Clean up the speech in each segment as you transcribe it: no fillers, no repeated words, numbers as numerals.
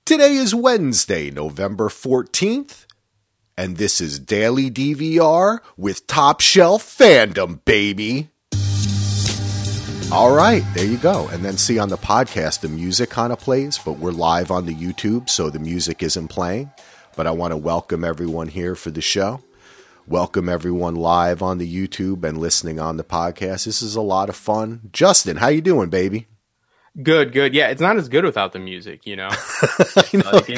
Today is Wednesday, November 14th, and this is Daily DVR with Top Shelf Fandom, baby. All right, there you go. And then see on the podcast, the music kind of plays, but we're live on the YouTube, so the music isn't playing. But I want to welcome everyone here for the show. Welcome everyone live on the YouTube and listening on the podcast. This is a lot of fun. Justin, how you doing, baby? Good. Yeah, it's not as good without the music, you know. I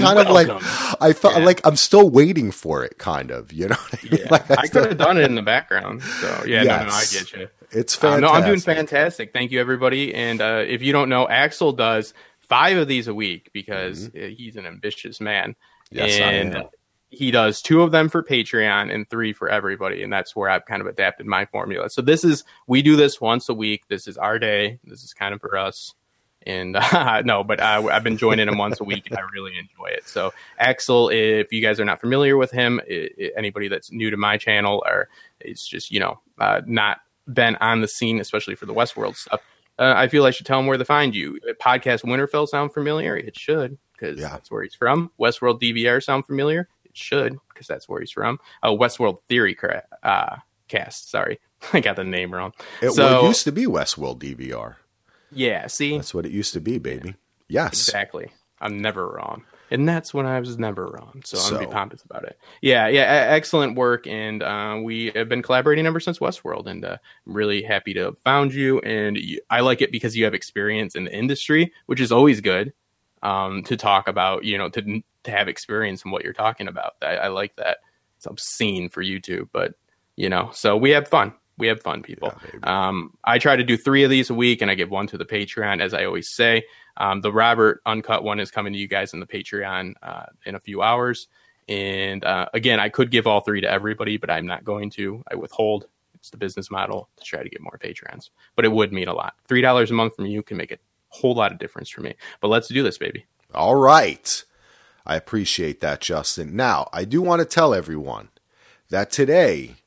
felt like I'm still waiting for it, kind of. You know, what I mean? Yeah, like I could have done it in the background. So yeah, yes. No, I get you. It's fantastic. No, I'm doing fantastic. Thank you, everybody. And if you don't know, Axel does 5 of these a week because he's an ambitious man. Yes, and I am. He does 2 of them for Patreon and 3 for everybody, and that's where I've kind of adapted my formula. So we do this once a week. This is our day. This is kind of for us. And I've been joining him once a week, and I really enjoy it. So Axel, if you guys are not familiar with him, anybody that's new to my channel or it's just not been on the scene, especially for the Westworld stuff, I feel I should tell him where to find you. Podcast Winterfell sound familiar? It should, because that's where he's from. Westworld DVR sound familiar? It should, because that's where he's from. Westworld Theory cast. Sorry, I got the name wrong. It used to be Westworld DVR. Yeah, see? That's what it used to be, baby. Yes. Exactly. I'm never wrong. And that's when I was never wrong. So I'm going to be pompous about it. Yeah, excellent work. And we have been collaborating ever since Westworld. And I'm really happy to have found you. And I like it because you have experience in the industry, which is always good to talk about, to have experience in what you're talking about. I like that. It's obscene for YouTube, but, so we have fun. We have fun, people. Yeah, I try to do 3 of these a week, and I give 1 to the Patreon, as I always say. The Robert Uncut one is coming to you guys in the Patreon in a few hours. And again, I could give all 3 to everybody, but I'm not going to. I withhold. It's the business model to try to get more Patreons. But it would mean a lot. $3 a month from you can make a whole lot of difference for me. But let's do this, baby. All right. I appreciate that, Justin. Now, I do want to tell everyone that today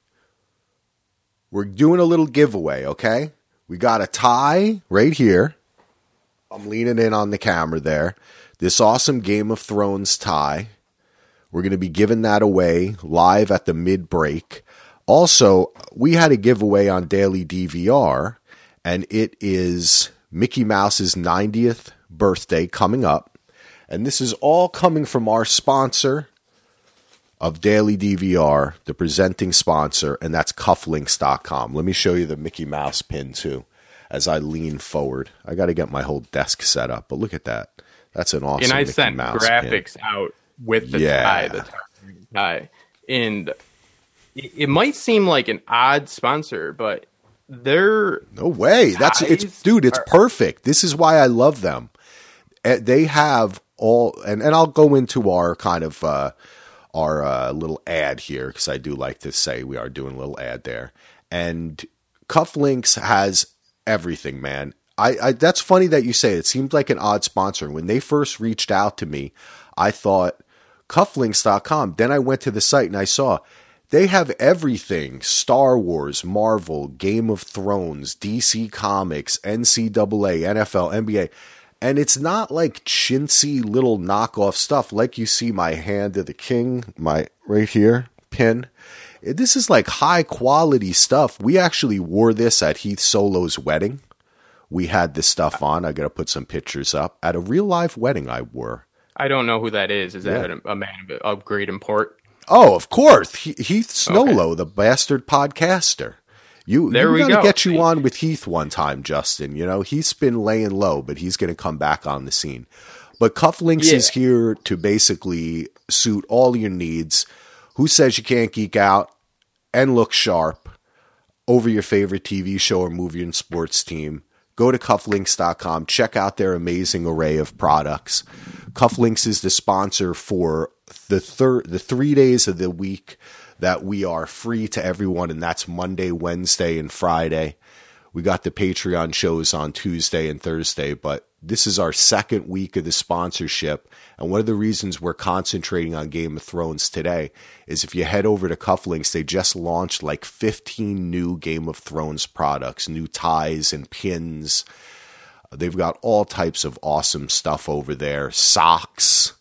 we're doing a little giveaway, okay? We got a tie right here. I'm leaning in on the camera there. This awesome Game of Thrones tie. We're going to be giving that away live at the mid-break. Also, we had a giveaway on Daily DVR, and it is Mickey Mouse's 90th birthday coming up. And this is all coming from our sponsor of Daily DVR, the presenting sponsor, and that's cufflinks.com. Let me show you the Mickey Mouse pin, too, as I lean forward. I got to get my whole desk set up, but look at that. That's an awesome Mickey Mouse pin. And I sent graphics out with the tie. And it might seem like an odd sponsor, but they're... No way. It's perfect. This is why I love them. They have all... And I'll go into our kind of... our little ad here, because I do like to say we are doing a little ad there. And Cufflinks has everything, man. I that's funny that you say it. It seemed like an odd sponsor. When they first reached out to me, I thought cufflinks.com. Then I went to the site and I saw they have everything. Star Wars, Marvel, Game of Thrones, DC Comics, NCAA, NFL, NBA. And it's not like chintzy little knockoff stuff like you see my Hand of the King, my right here, pin. This is like high quality stuff. We actually wore this at Heath Solo's wedding. We had this stuff on. I got to put some pictures up. At a real live wedding I wore. I don't know who that is. Is that a man of great import? Oh, of course. Heath Solo, the bastard podcaster. We got to get you on with Heath one time, Justin. He's been laying low, but he's going to come back on the scene. But Cufflinks is here to basically suit all your needs. Who says you can't geek out and look sharp over your favorite TV show or movie and sports team? Go to cufflinks.com. Check out their amazing array of products. Cufflinks is the sponsor for the 3 days of the week that we are free to everyone, and that's Monday, Wednesday, and Friday. We got the Patreon shows on Tuesday and Thursday, but this is our 2nd week of the sponsorship, and one of the reasons we're concentrating on Game of Thrones today is if you head over to Cufflinks, they just launched like 15 new Game of Thrones products, new ties and pins. They've got all types of awesome stuff over there, socks,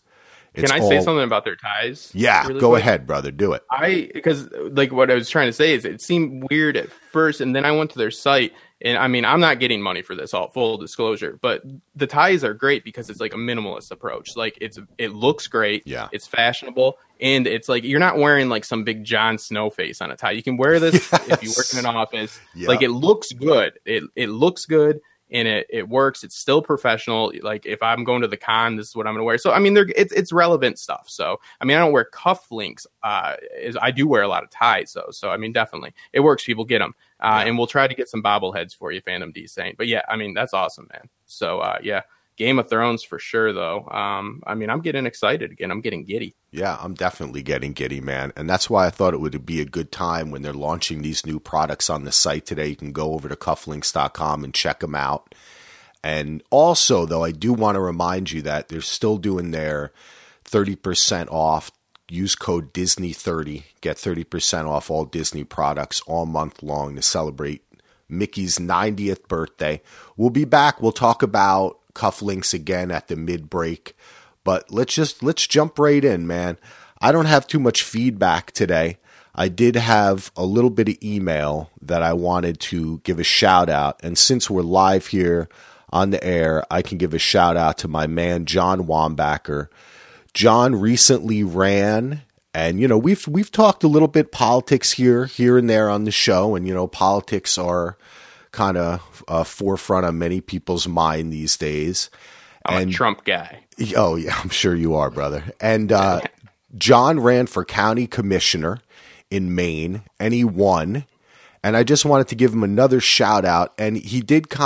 Can I say something about their ties? Yeah, really go ahead, brother. Do it. Because like what I was trying to say is it seemed weird at first, and then I went to their site, and I mean, I'm not getting money for this, all full disclosure, but the ties are great because it's like a minimalist approach. Like it looks great. Yeah. It's fashionable. And it's like, you're not wearing like some big Jon Snow face on a tie. You can wear this if you work in an office. Yep. Like, it looks good. It looks good. And it works. It's still professional. Like, if I'm going to the con, this is what I'm going to wear. So, I mean, it's relevant stuff. So, I mean, I don't wear cufflinks. I do wear a lot of ties, though. So, I mean, definitely. It works. People get them. And we'll try to get some bobbleheads for you, Phantom D Saint. But, yeah, I mean, that's awesome, man. So, yeah, Game of Thrones for sure, though. I mean, I'm getting excited again. I'm getting giddy. Yeah, I'm definitely getting giddy, man. And that's why I thought it would be a good time when they're launching these new products on the site today. You can go over to cufflinks.com and check them out. And also, though, I do want to remind you that they're still doing their 30% off. Use code Disney30. Get 30% off all Disney products all month long to celebrate Mickey's 90th birthday. We'll be back. We'll talk about cufflinks again at the mid-break. But let's jump right in, man. I don't have too much feedback today. I did have a little bit of email that I wanted to give a shout out. And since we're live here on the air, I can give a shout out to my man, John Wambacher. John recently ran, and, you know, we've talked a little bit politics here and there on the show. And, you know, politics are kind of forefront on many people's mind these days. I'm a Trump guy. Oh, yeah, I'm sure you are, brother. And John ran for county commissioner in Maine, and he won. And I just wanted to give him another shout out. And he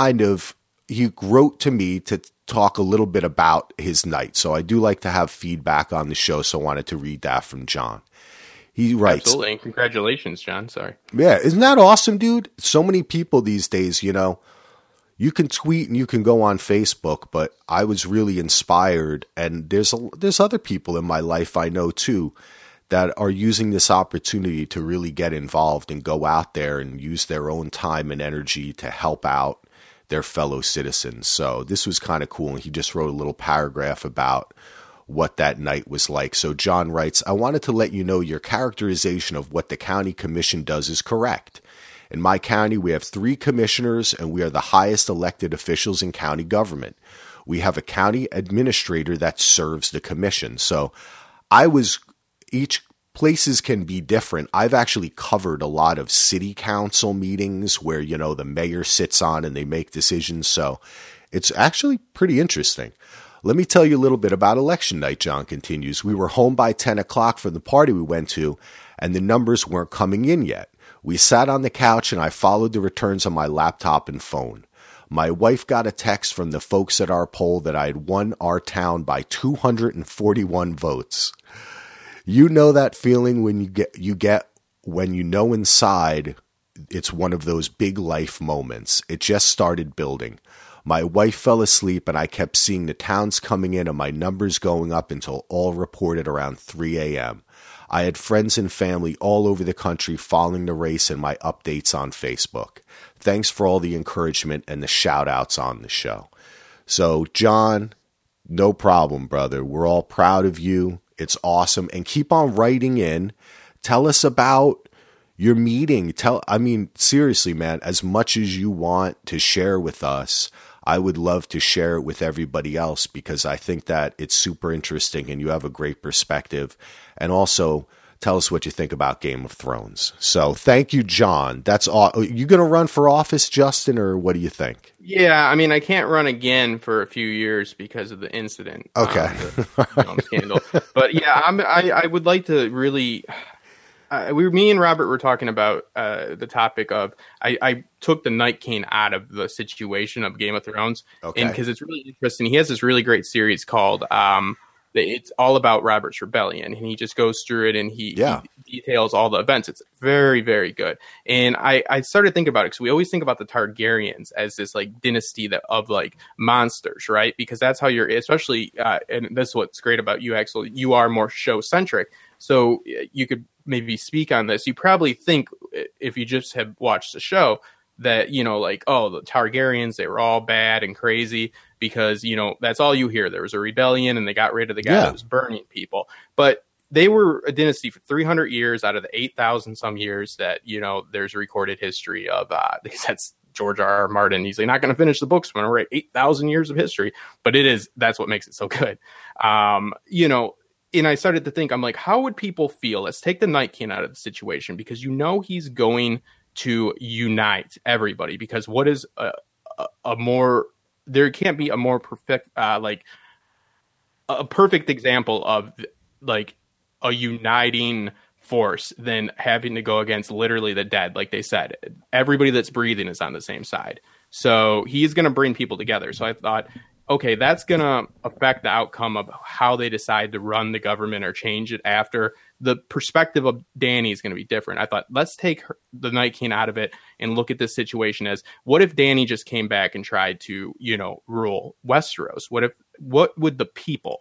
wrote to me to talk a little bit about his night. So I do like to have feedback on the show, so I wanted to read that from John. He writes, absolutely, and congratulations, John. Sorry. Yeah, isn't that awesome, dude? So many people these days, you know, you can tweet and you can go on Facebook, but I was really inspired, and there's other people in my life I know too that are using this opportunity to really get involved and go out there and use their own time and energy to help out their fellow citizens. So this was kind of cool, and he just wrote a little paragraph about what that night was like. So John writes, I wanted to let you know your characterization of what the county commission does is correct. In my county, we have 3 commissioners, and we are the highest elected officials in county government. We have a county administrator that serves the commission. So each places can be different. I've actually covered a lot of city council meetings where, you know, the mayor sits on and they make decisions. So it's actually pretty interesting. Let me tell you a little bit about election night, John continues. We were home by 10 o'clock from the party we went to, and the numbers weren't coming in yet. We sat on the couch, and I followed the returns on my laptop and phone. My wife got a text from the folks at our poll that I had won our town by 241 votes. You know that feeling when you get when you know inside it's one of those big life moments. It just started building. My wife fell asleep, and I kept seeing the towns coming in and my numbers going up until all reported around 3 a.m. I had friends and family all over the country following the race and my updates on Facebook. Thanks for all the encouragement and the shout-outs on the show. So, John, no problem, brother. We're all proud of you. It's awesome. And keep on writing in. Tell us about your meeting. Seriously, man, as much as you want to share with us, I would love to share it with everybody else, because I think that it's super interesting and you have a great perspective. And also, tell us what you think about Game of Thrones. So thank you, John. That's all. Are you going to run for office, Justin, or what do you think? Yeah, I mean, I can't run again for a few years because of the incident. Okay. The scandal. But yeah, I would like to really... me and Robert were talking about the topic of I took the Night King out of the situation of Game of Thrones, and because it's really interesting. He has this really great series called it's all about Robert's Rebellion, and he just goes through it and he details all the events. It's very, very good. And I started thinking about it because we always think about the Targaryens as this like dynasty of like monsters, right? Because that's how you're, especially, and this is what's great about you, Axel. You are more show centric, so you could maybe speak on this. You probably think, if you just have watched the show, that, you know, like, oh, the Targaryens, they were all bad and crazy because, you know, that's all you hear. There was a rebellion and they got rid of the guy that was burning people. But they were a dynasty for 300 years out of the 8,000 some years that, you know, there's recorded history of, because that's George R.R. Martin. He's like, not going to finish the books. I'm going to write 8,000 years of history, but that's what makes it so good. You know, and I started to think, I'm like, how would people feel? Let's take the Night King out of the situation, because, you know, he's going to unite everybody, because what is there can't be a more perfect, like a perfect example of like a uniting force than having to go against literally the dead. Like they said, everybody that's breathing is on the same side. So he's going to bring people together. So I thought, okay, that's going to affect the outcome of how they decide to run the government or change it after. The perspective of Dany is going to be different. I thought, let's take the Night King out of it and look at this situation as, what if Dany just came back and tried to, you know, rule Westeros? What would the people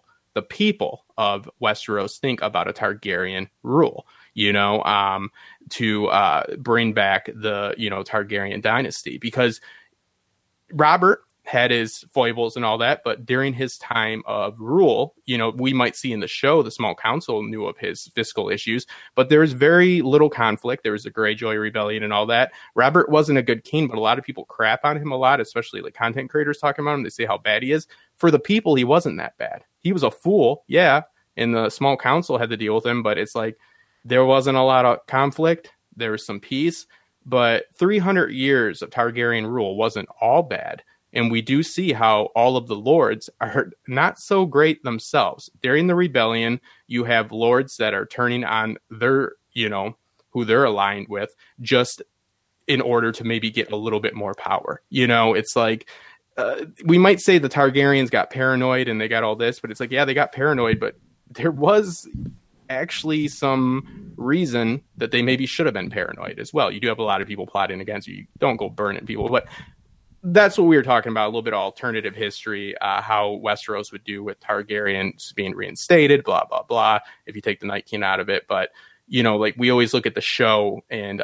of Westeros think about a Targaryen rule, you know, to bring back the, you know, Targaryen dynasty? Because Robert had his foibles and all that, but during his time of rule, you know, we might see in the show, the Small Council knew of his fiscal issues, but there was very little conflict. There was the Greyjoy rebellion and all that. Robert wasn't a good king, but a lot of people crap on him a lot, especially like content creators talking about him. They say how bad he is. For the people, he wasn't that bad. He was a fool, yeah, and the Small Council had to deal with him, but it's like there wasn't a lot of conflict. There was some peace, but 300 years of Targaryen rule wasn't all bad. And we do see how all of the lords are not so great themselves. During the rebellion, you have lords that are turning on their, you know, who they're aligned with, just in order to maybe get a little bit more power. You know, it's like, we might say the Targaryens got paranoid and they got all this, but it's like, yeah, they got paranoid, but there was actually some reason that they maybe should have been paranoid as well. You do have a lot of people plotting against you. You don't go burning people, but that's what we were talking about, a little bit of alternative history, how Westeros would do with Targaryens being reinstated, blah, blah, blah, if you take the Night King out of it. But, you know, like we always look at the show and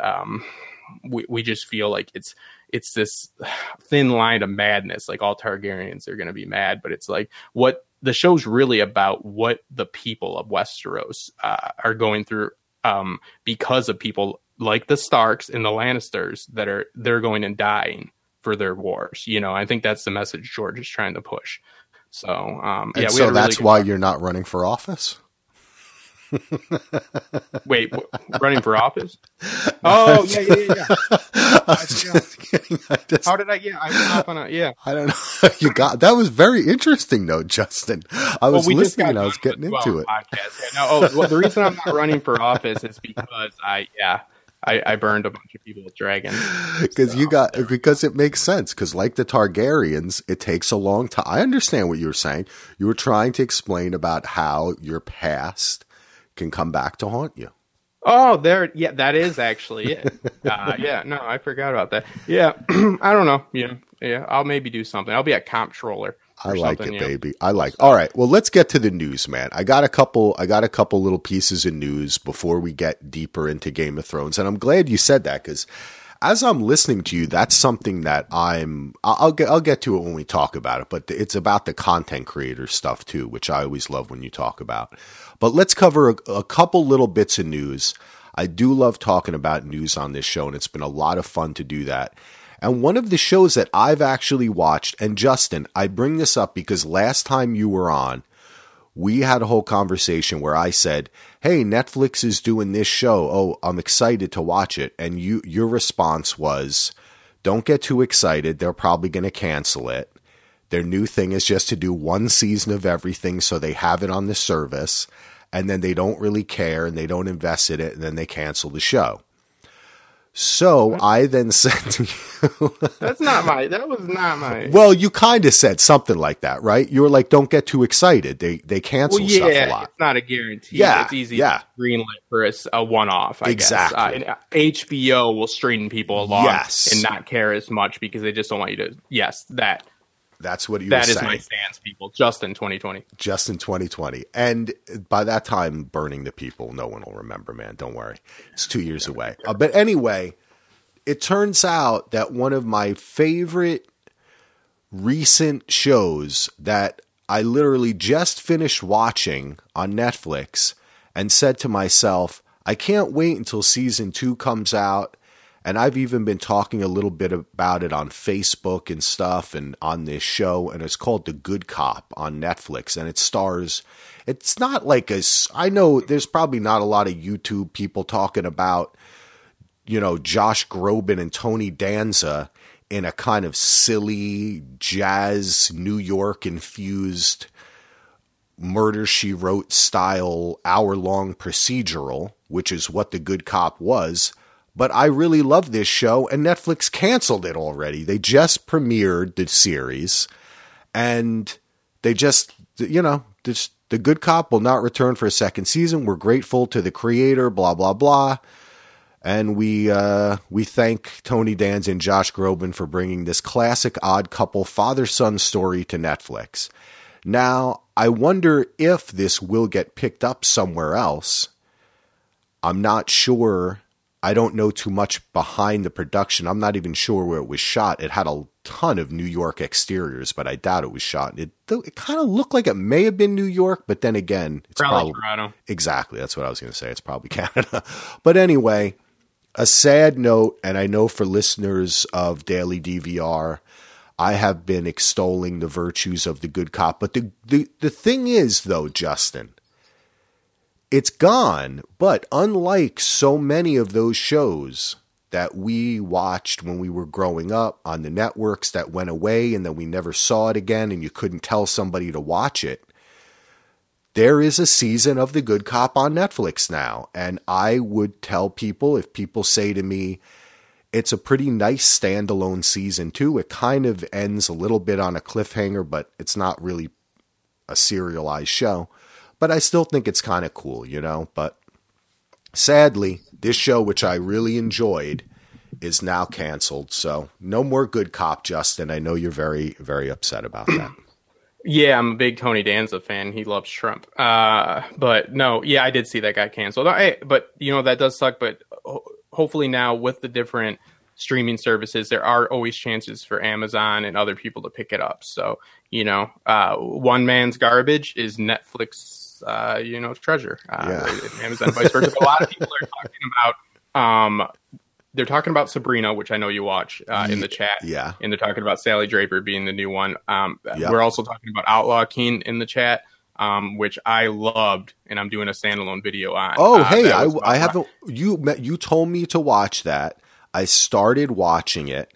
we just feel like it's this thin line of madness. Like all Targaryens are going to be mad, but it's like what the show's really about, what the people of Westeros are going through because of people like the Starks and the Lannisters they're going and dying for their wars. You know, I think that's the message George is trying to push. So, yeah. So that's why you're not running for office? Wait, running for office? Oh, yeah. How did I? Yeah, I went off on a. Yeah, I don't know. You got that was very interesting, though, Justin. I was listening and I was getting into it. Yeah, no, the reason I'm not running for office is because I burned a bunch of people with dragons. Because it makes sense. Because like the Targaryens, it takes a long time. I understand what you were saying. You were trying to explain about how your past can come back to haunt you. Oh, yeah, that is actually it. Yeah, no, I forgot about that. Yeah, I don't know. Yeah, I'll maybe do something. I'll be a comptroller. I like it, baby. I like. All right. Well, let's get to the news, man. I got a couple little pieces of news before we get deeper into Game of Thrones, and I'm glad you said that because as I'm listening to you, that's something that I'll get to it when we talk about it. But it's about the content creator stuff too, which I always love when you talk about. But let's cover a couple little bits of news. I do love talking about news on this show, and it's been a lot of fun to do that. And one of the shows that I've actually watched, and Justin, I bring this up because last time you were on, we had a whole conversation where I said, hey, Netflix is doing this show. Oh, I'm excited to watch it. And your response was, don't get too excited. They're probably going to cancel it. Their new thing is just to do one season of everything so they have it on the service. And then they don't really care and they don't invest in it. And then they cancel the show. So I then said to you, that was not my. Well, you kind of said something like that, right? You were like, don't get too excited. They cancel stuff a lot. It's not a guarantee. Yeah. It's easy to greenlight for a one-off, I guess. HBO will string people along and not care as much because they just don't want you to, That's what you were saying. That is my stance, people. Just in 2020. Just in 2020. And by that time, burning the people, no one will remember, man. Don't worry. It's 2 years away. But anyway, it turns out that one of my favorite recent shows that I literally just finished watching on Netflix and said to myself, I can't wait until season 2 comes out. And I've even been talking a little bit about it on Facebook and stuff and on this show. And it's called The Good Cop on Netflix. And it stars, it's not like I know there's probably not a lot of YouTube people talking about, Josh Groban and Tony Danza in a kind of silly jazz, New York infused Murder, She Wrote style hour-long procedural, which is what The Good Cop was. But I really love this show, and Netflix canceled it already. They just premiered the series, and they just, The Good Cop will not return for a second season. We're grateful to the creator, blah, blah, blah. And we thank Tony Danza and Josh Groban for bringing this classic odd couple father-son story to Netflix. Now, I wonder if this will get picked up somewhere else. I'm not sure. I don't know too much behind the production. I'm not even sure where it was shot. It had a ton of New York exteriors, but I doubt it was shot. It kind of looked like it may have been New York, but then again, it's probably Toronto. Exactly. That's what I was going to say. It's probably Canada. But anyway, a sad note, and I know for listeners of Daily DVR, I have been extolling the virtues of The Good Cop. But the thing is, though, Justin, it's gone. But unlike so many of those shows that we watched when we were growing up on the networks that went away and then we never saw it again and you couldn't tell somebody to watch it, there is a season of The Good Cop on Netflix now. And I would tell people, if people say to me, it's a pretty nice standalone season too. It kind of ends a little bit on a cliffhanger, but it's not really a serialized show. But I still think it's kind of cool, But sadly, this show, which I really enjoyed, is now canceled. So no more Good Cop, Justin. I know you're very, very upset about that. Yeah, I'm a big Tony Danza fan. He loves shrimp. But no, yeah, I did see that got canceled. But, that does suck. But hopefully now with the different streaming services, there are always chances for Amazon and other people to pick it up. So, one man's garbage is Netflix, treasure. Amazon, vice versa. But a lot of people are talking about, they're talking about Sabrina, which I know you watch in the chat. Yeah. And they're talking about Sally Draper being the new one. We're also talking about Outlaw King in the chat, which I loved, and I'm doing a standalone video on. Oh, hey, I haven't. You told me to watch that. I started watching it.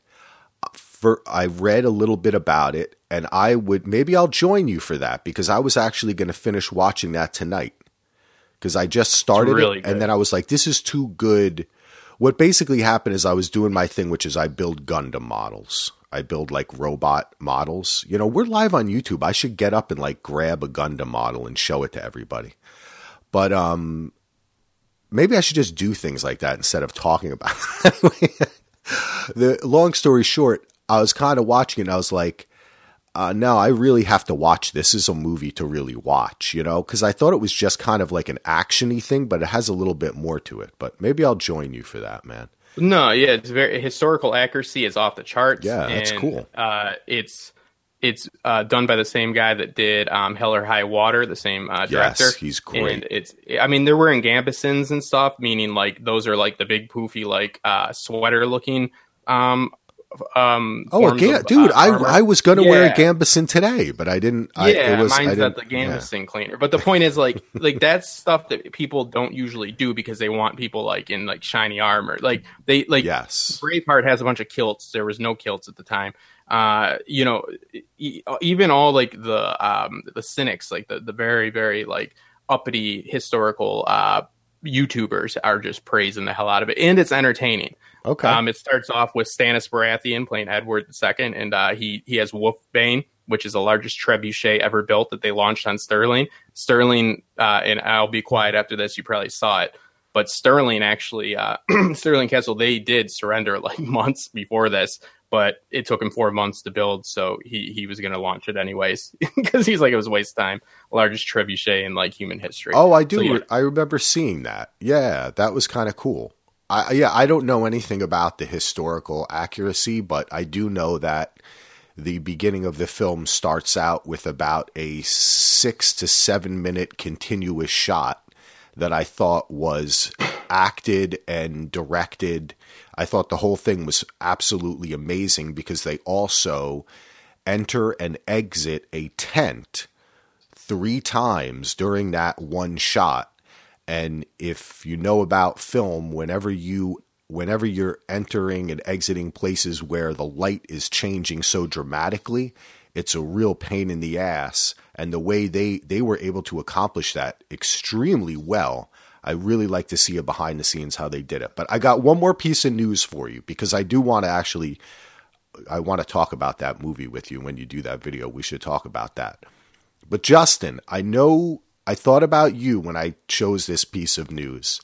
I read a little bit about it, and maybe I'll join you for that because I was actually going to finish watching that tonight because I just started really it, and then I was like, this is too good. What basically happened is I was doing my thing, which is I build Gundam models. I build like robot models. We're live on YouTube. I should get up and like grab a Gundam model and show it to everybody. But maybe I should just do things like that instead of talking about it. The long story short, I was kind of watching it and I was like, no, I really have to watch this. This is a movie to really watch, because I thought it was just kind of like an action-y thing, but it has a little bit more to it. But maybe I'll join you for that, man. No, yeah, it's very historical accuracy is off the charts. Yeah, that's cool. It's done by the same guy that did Hell or High Water, the same director. Yes, he's great. And they're wearing gambesons and stuff, meaning like those are like the big poofy like sweater looking dude, I was going to wear a gambeson today, but I didn't. Mine's not the gambeson cleaner. But the point is like that's stuff that people don't usually do because they want people like in like shiny armor. Like yes. Braveheart has a bunch of kilts. There was no kilts at the time. Even all like the cynics, like the very, very like uppity historical YouTubers are just praising the hell out of it, and it's entertaining. Okay. It starts off with Stannis Baratheon playing Edward II, and he has Wolfbane, which is the largest trebuchet ever built that they launched on Sterling. Sterling, and I'll be quiet after this, you probably saw it, but Sterling actually, Sterling Castle, they did surrender like months before this, but it took him 4 months to build, so he was going to launch it anyways, because he's like, it was a waste of time. Largest trebuchet in like human history. Oh, I do. So, yeah. I remember seeing that. Yeah, that was kind of cool. I don't know anything about the historical accuracy, but I do know that the beginning of the film starts out with about a 6 to 7 minute continuous shot that I thought was acted and directed. I thought the whole thing was absolutely amazing because they also enter and exit a tent 3 times during that one shot. And if you know about film, whenever you're entering and exiting places where the light is changing so dramatically, it's a real pain in the ass. And the way they were able to accomplish that extremely well, I really like to see a behind the scenes how they did it. But I got one more piece of news for you because I do want to talk about that movie with you when you do that video. We should talk about that. But Justin, I thought about you when I chose this piece of news.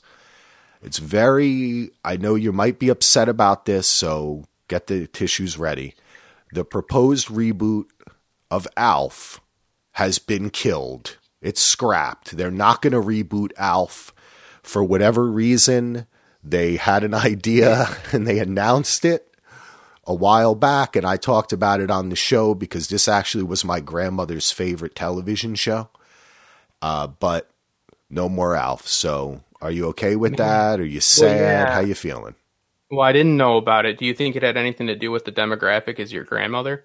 I know you might be upset about this, so get the tissues ready. The proposed reboot of Alf has been killed. It's scrapped. They're not going to reboot Alf for whatever reason. They had an idea and they announced it a while back, and I talked about it on the show because this actually was my grandmother's favorite television show. But no more Alf. So are you okay with that? Are you sad? Well, yeah. How you feeling? Well, I didn't know about it. Do you think it had anything to do with the demographic as your grandmother?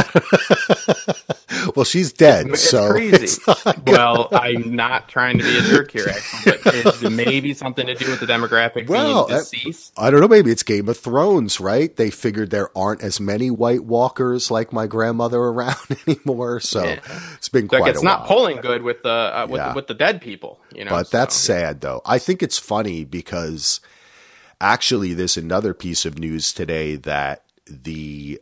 Well, she's dead. It's so crazy. Well, I'm not trying to be a jerk here, actually, but is maybe something to do with the demographic being deceased? I don't know. Maybe it's Game of Thrones, right? They figured there aren't as many White Walkers like my grandmother around anymore. So it's been quite a while. It's not pulling good with the dead people, you know. But that's sad, though. I think it's funny because actually there's another piece of news today that the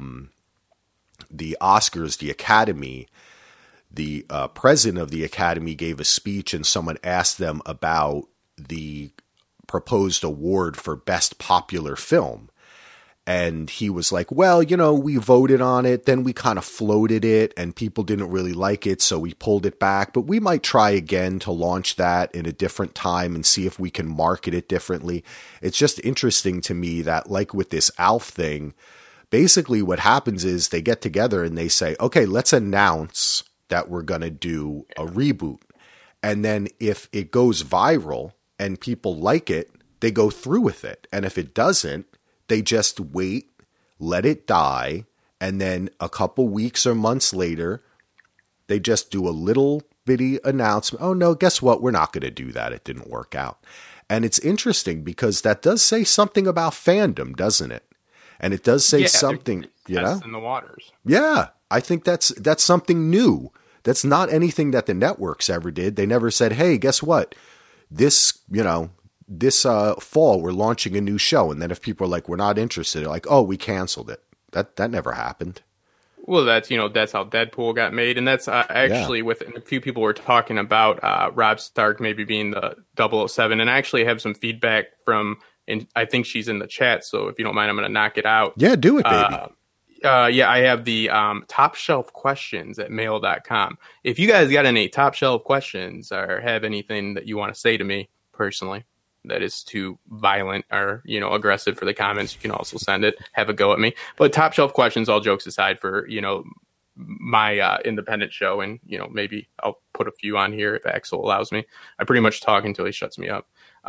Oscars, the Academy, the president of the Academy gave a speech and someone asked them about the proposed award for Best Popular Film. And he was like, well, we voted on it, then we kind of floated it and people didn't really like it, so we pulled it back. But we might try again to launch that in a different time and see if we can market it differently. It's just interesting to me that, like with this Alf thing, basically what happens is they get together and they say, okay, let's announce that we're going to do a reboot. And then if it goes viral and people like it, they go through with it. And if it doesn't, they just wait, let it die. And then a couple weeks or months later, they just do a little bitty announcement. Oh no, guess what? We're not going to do that. It didn't work out. And it's interesting because that does say something about fandom, doesn't it? And it does say something, in the waters. Yeah, I think that's something new. That's not anything that the networks ever did. They never said, "Hey, guess what? This fall we're launching a new show." And then if people are like, "We're not interested," they're like, "Oh, we canceled it." That never happened. Well, that's how Deadpool got made, and that's actually with a few people were talking about Rob Stark maybe being the 007, and I actually have some feedback from. And I think she's in the chat, so if you don't mind, I'm going to knock it out. Yeah, do it, baby. I have the top shelf questions at mail.com. If you guys got any top shelf questions or have anything that you want to say to me personally that is too violent or, aggressive for the comments, you can also send it. Have a go at me. But top shelf questions, all jokes aside, for, my independent show. And, maybe I'll put a few on here if Axel allows me. I pretty much talk until he shuts me up.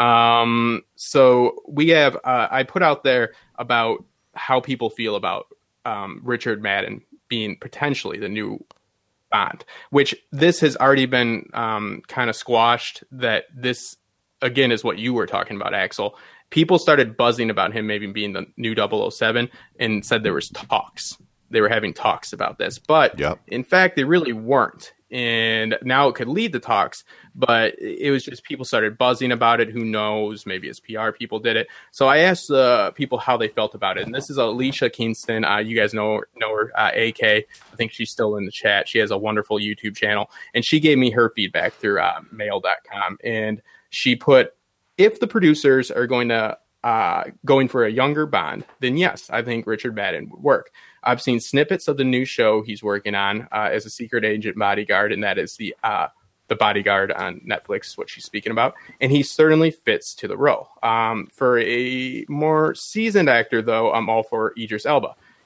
So we have, I put out there about how people feel about, Richard Madden being potentially the new Bond, which this has already been, kind of squashed. That this again is what you were talking about, Axel. People started buzzing about him maybe being the new 007 and said there was talks. They were having talks about this, but in fact, they really weren't. And now it could lead to talks, but it was just people started buzzing about it. Who knows? Maybe it's PR people did it. So I asked people how they felt about it. And this is Alicia Kingston. You guys know her, AK. I think she's still in the chat. She has a wonderful YouTube channel. And she gave me her feedback through mail.com. And she put, if the producers are going for a younger Bond, then yes, I think Richard Madden would work. I've seen snippets of the new show he's working on as a secret agent bodyguard, and that is the Bodyguard on Netflix, what she's speaking about. And he certainly fits to the role. For a more seasoned actor, though, I'm all for Idris Elba.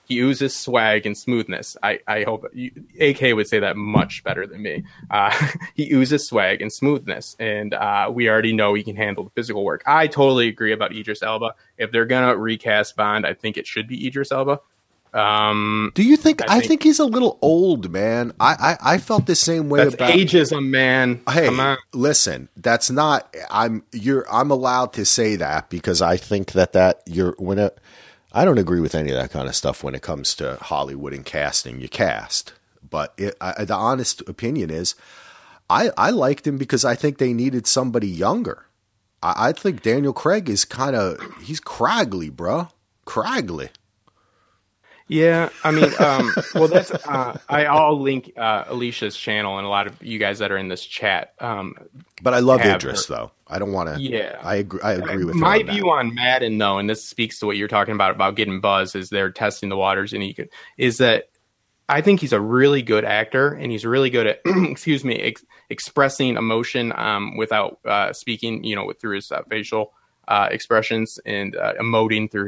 He oozes swag and smoothness. I hope AK would say that much better than me. He oozes swag and smoothness, and we already know he can handle the physical work. I totally agree about Idris Elba. If they're gonna recast Bond, I think it should be Idris Elba. Do you think? I think he's a little old, man. I felt the same way about ageism, man. Hey, come on. Listen, that's not. I'm allowed to say that because I think that I don't agree with any of that kind of stuff when it comes to Hollywood and casting. You cast, but the honest opinion is, I liked him because I think they needed somebody younger. I think Daniel Craig is he's craggly, bro. Craggly. Yeah, I mean, well, that's I'll link Alicia's channel and a lot of you guys that are in this chat. But I love Idris, though. I don't want to. Yeah, I agree with my view on Madden, though, and this speaks to what you're talking about getting buzz, is they're testing the waters, and is that I think he's a really good actor, and he's really good at expressing emotion without speaking, through his facial expressions and emoting through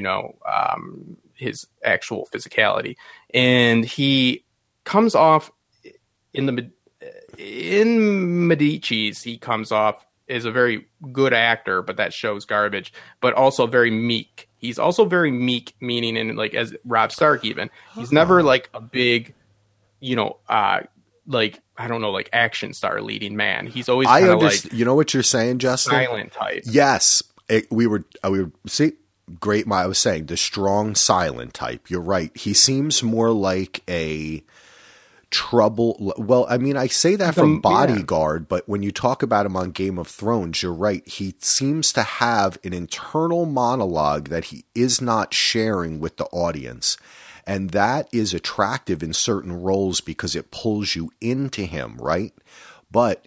his actual physicality. And he comes off in Medici's, he comes off as a very good actor, but that show's garbage, but also very meek. He's also very meek, meaning in as Rob Stark, even he's never like a big, action star leading man. He's always I understand. You know what you're saying, Justin? Silent type. Yes. We were great. I was saying the strong silent type. You're right. He seems more like a trouble. Well, I mean, I say that from Bodyguard, but when you talk about him on Game of Thrones, you're right. He seems to have an internal monologue that he is not sharing with the audience. And that is attractive in certain roles because it pulls you into him, right? But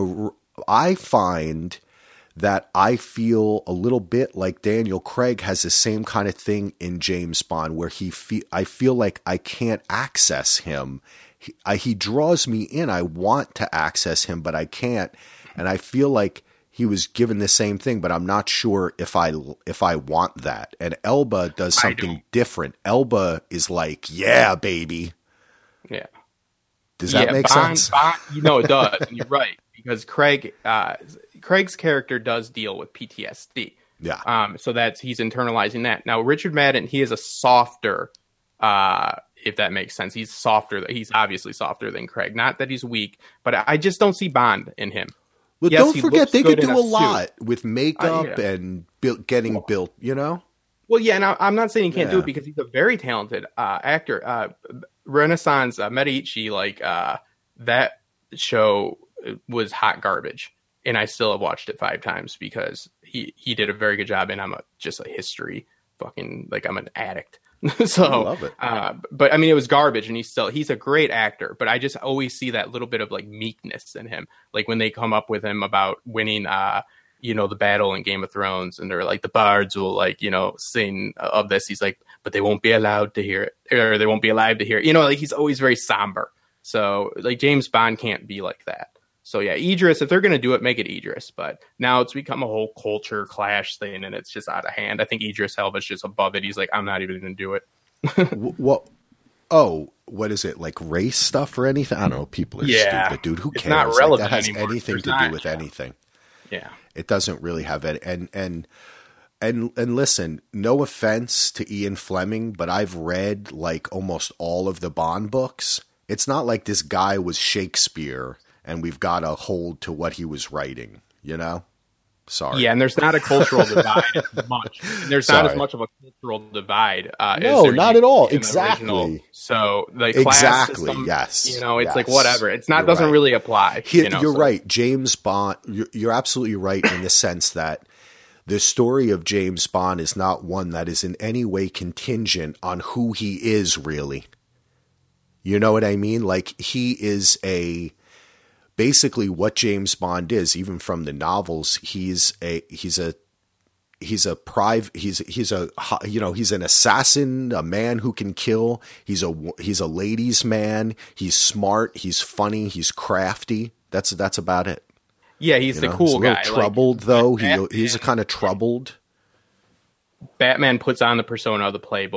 I find that I feel a little bit like Daniel Craig has the same kind of thing in James Bond, where I feel like I can't access him. He draws me in. I want to access him, but I can't. And I feel like he was given the same thing, but I'm not sure if I want that. And Elba does something different. Elba is like, yeah, baby. Yeah. Does that make sense? It does. And you're right. Because Craig's character does deal with PTSD. Yeah. So he's internalizing that. Now, Richard Madden, he is a softer, if that makes sense. He's softer. He's obviously softer than Craig. Not that he's weak, but I just don't see Bond in him. Well, yes, don't forget they could do a lot with makeup and getting built, Well, yeah, and I'm not saying he can't do it because he's a very talented actor. Renaissance Medici, that show was hot garbage, and I still have watched it 5 times because he did a very good job, and I'm just a history fucking I'm an addict. So I love it. But I mean, it was garbage, and he's a great actor, but I just always see that little bit of meekness in him, when they come up with him about winning the battle in Game of Thrones, and they're the bards will sing of this. He's like, but they won't be allowed to hear it, or they won't be alive to hear it. He's always very somber. So James Bond can't be like that. So yeah, Idris, if they're going to do it, make it Idris. But now it's become a whole culture clash thing, and it's just out of hand. I think Idris Elba's just above it. He's like, I'm not even going to do it. What is it, race stuff or anything? I don't know. People are stupid, dude. Who cares? It's not relevant that has anymore. Anything to do with anything. Yeah. It doesn't really have it. And listen, no offense to Ian Fleming, but I've read almost all of the Bond books. It's not like this guy was Shakespeare and we've got to hold to what he was writing, Sorry. Yeah, and there's not a cultural divide as much. There's not as much of a cultural divide. No, not at all. Exactly. So class system, yes. It's whatever. It's not doesn't really apply. You're right. James Bond. You're absolutely right in the sense that the story of James Bond is not one that is in any way contingent on who he is really. You know what I mean? He is basically what James Bond is, even from the novels. He's an assassin, a man who can kill. He's a ladies' man. He's smart. He's funny. He's crafty. That's about it. Yeah, he's the cool guy. Troubled though. He's kind of troubled. Batman puts on the persona of the playboy.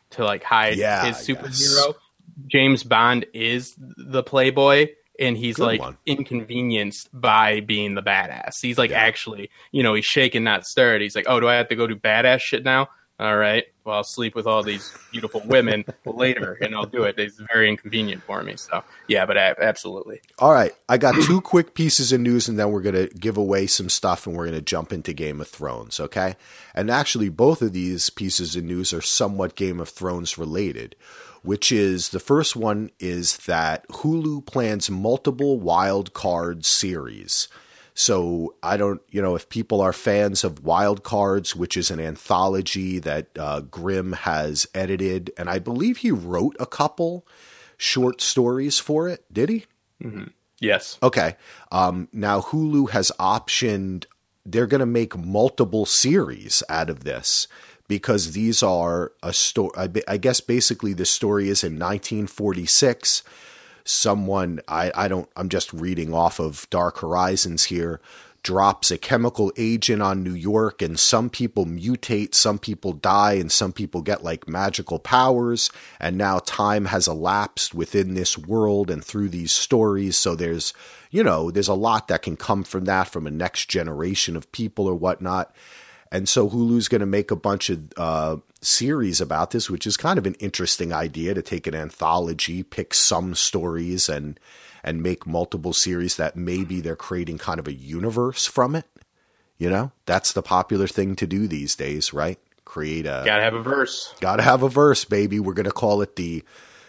to like hide his superhero. James Bond is the playboy, and he's inconvenienced by being the badass. He's actually, he's shaking, not stirred. He's like, oh, do I have to go do badass shit now? All right, well, I'll sleep with all these beautiful women later, and I'll do it. It's very inconvenient for me. So, yeah, but absolutely. All right, I got 2 quick pieces of news, and then we're going to give away some stuff, and we're going to jump into Game of Thrones, okay? And actually, both of these pieces of news are somewhat Game of Thrones related, which is the first one is that Hulu plans multiple wild card series. So I don't, if people are fans of Wild Cards, which is an anthology that Grimm has edited, and I believe he wrote a couple short stories for it. Did he? Mm-hmm. Yes. Okay. Now Hulu has optioned, they're going to make multiple series out of this because these are a story. I guess basically the story is in 1946. Someone, I'm just reading off of Dark Horizons here, drops a chemical agent on New York, and some people mutate, some people die, and some people get like magical powers. And now time has elapsed within this world and through these stories. So there's a lot that can come from that, from a next generation of people or whatnot. And so Hulu's going to make a bunch of series about this, which is kind of an interesting idea, to take an anthology, pick some stories and make multiple series that maybe they're creating kind of a universe from it. That's the popular thing to do these days, right? Gotta have a verse. Gotta have a verse, baby. We're going to call it the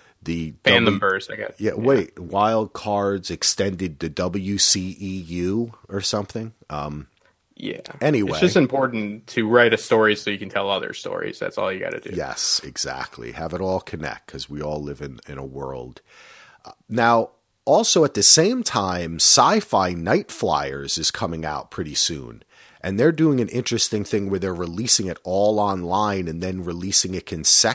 fandom verse, I guess. Yeah, wait, Wild Cards extended to WCEU or something. Yeah. Anyway. It's just important to write a story so you can tell other stories. That's all you got to do. Yes, exactly. Have it all connect because we all live in a world. Now, also at the same time, Sci-Fi Night Flyers is coming out pretty soon. And they're doing an interesting thing where they're releasing it all online and then releasing it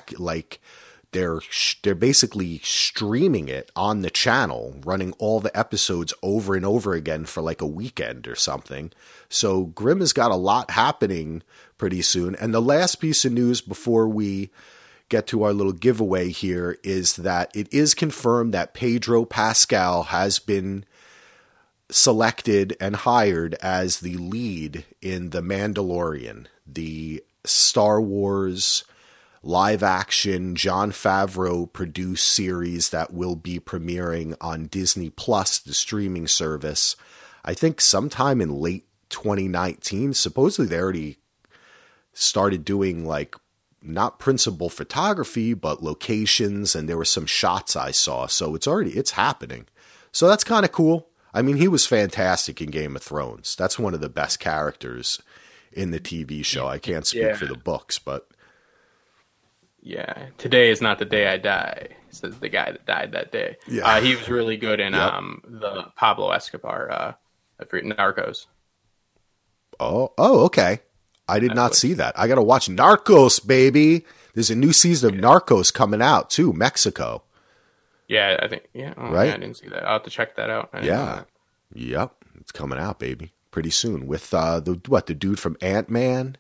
they're basically streaming it on the channel, running all the episodes over and over again for like a weekend or something. So Grimm has got a lot happening pretty soon. And the last piece of news before we get to our little giveaway here is that it is confirmed that Pedro Pascal has been selected and hired as the lead in The Mandalorian, the Star Wars live action Jon Favreau produced series that will be premiering on Disney Plus, the streaming service, I think sometime in late 2019. Supposedly they already started doing like not principal photography, but locations, and there were some shots I saw. So it's happening. So that's kind of cool. I mean, he was fantastic in Game of Thrones. That's one of the best characters in the TV show. I can't speak for the books, but yeah, today is not the day I die, says the guy that died that day. Yeah. He was really good in the Pablo Escobar, Narcos. Oh, okay. I did not see that. I got to watch Narcos, baby. There's a new season of Narcos coming out too, Mexico. Yeah, I think. Yeah, right. Yeah, I didn't see that. I'll have to check that out. Yeah, yep, it's coming out, baby, pretty soon with the dude from Ant-Man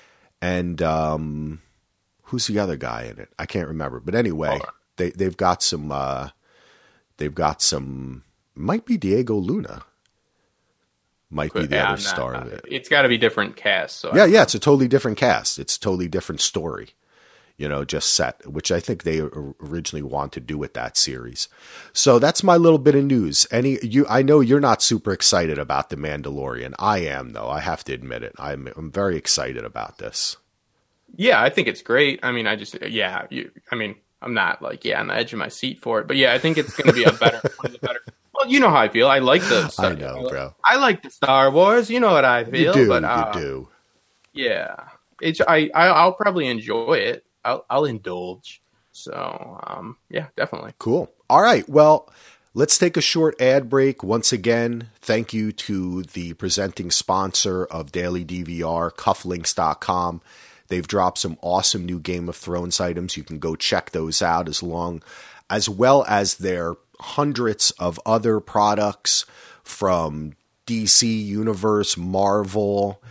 and who's the other guy in it? I can't remember. But anyway, they've got some. Might be Diego Luna. Might be the other star of it. It's got to be different cast. So yeah, it's a totally different cast. It's a totally different story. Just set, which I think they originally wanted to do with that series. So that's my little bit of news. I know you're not super excited about The Mandalorian. I am, though. I have to admit it. I'm very excited about this. Yeah, I think it's great. I mean, I'm not like, on the edge of my seat for it. But yeah, I think it's going to be one of the better. Well, you know how I feel. I like the Star Wars. I know, bro. I like the Star Wars. You know what I feel. You do. Do. Yeah. I'll probably enjoy it. I'll indulge. So, yeah, definitely. Cool. All right. Well, let's take a short ad break. Once again, thank you to the presenting sponsor of Daily DVR, Cufflinks.com. They've dropped some awesome new Game of Thrones items. You can go check those out, as well as their hundreds of other products from DC Universe, Marvel.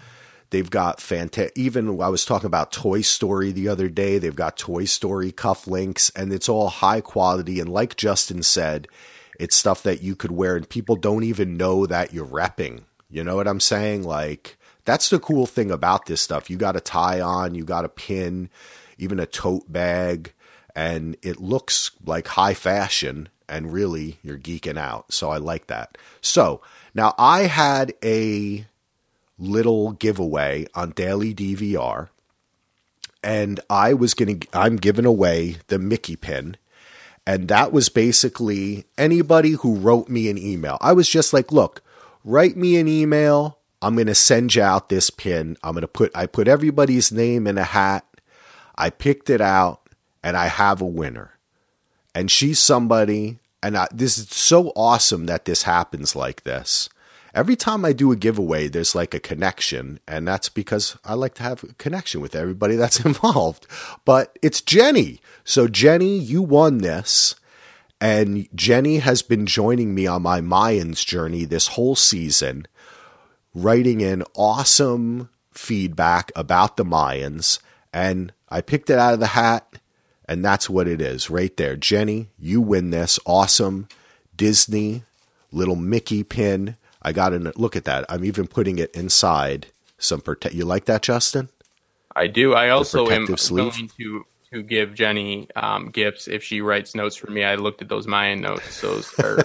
They've got even I was talking about Toy Story the other day. They've got Toy Story cufflinks, and it's all high quality. And like Justin said, it's stuff that you could wear and people don't even know that you're repping. You know what I'm saying? Like, that's the cool thing about this stuff. You got a tie on, you got a pin, even a tote bag, and it looks like high fashion, and really you're geeking out. So I like that. So now I had a little giveaway on Daily DVR, and I'm giving away the Mickey pin. And that was basically anybody who wrote me an email. I was just like, look, write me an email. I'm going to send you out this pin. I put everybody's name in a hat. I picked it out, and I have a winner. And she's somebody, and this is so awesome that this happens like this. Every time I do a giveaway, there's like a connection, and that's because I like to have a connection with everybody that's involved. But it's Jenny. So Jenny, you won this. And Jenny has been joining me on my Mayans journey this whole season, writing in awesome feedback about the Mayans. And I picked it out of the hat, and that's what it is right there. Jenny, you win this awesome Disney little Mickey pin. I got in. Look at that. I'm even putting it inside some You like that, Justin? I do. I also am going to give Jenny gifts if she writes notes for me. I looked at those Mayan notes. Those are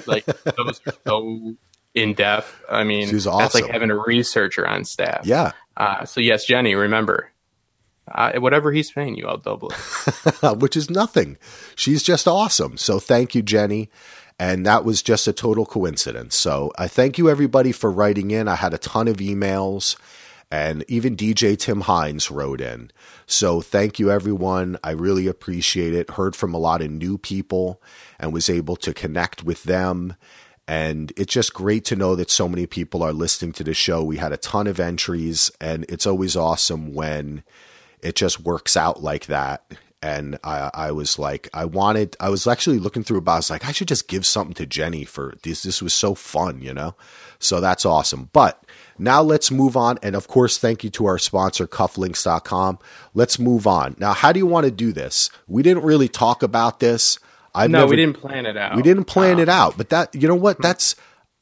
so in depth. I mean, she's awesome. That's like having a researcher on staff. Yeah. So yes, Jenny, remember, whatever he's paying you, I'll double it. Which is nothing. She's just awesome. So thank you, Jenny. And that was just a total coincidence. So I thank you, everybody, for writing in. I had a ton of emails, and even DJ Tim Hines wrote in. So thank you, everyone. I really appreciate it. Heard from a lot of new people and was able to connect with them. And it's just great to know that so many people are listening to the show. We had a ton of entries, and it's always awesome when it just works out like that. And I was like, I was actually looking through, but I was like, I should just give something to Jenny for this. This was so fun, you know? So that's awesome. But now let's move on. And of course, thank you to our sponsor, cufflinks.com. Let's move on. Now, how do you want to do this? We didn't really talk about this. We didn't plan it out. We didn't plan it out, but that, you know what? That's,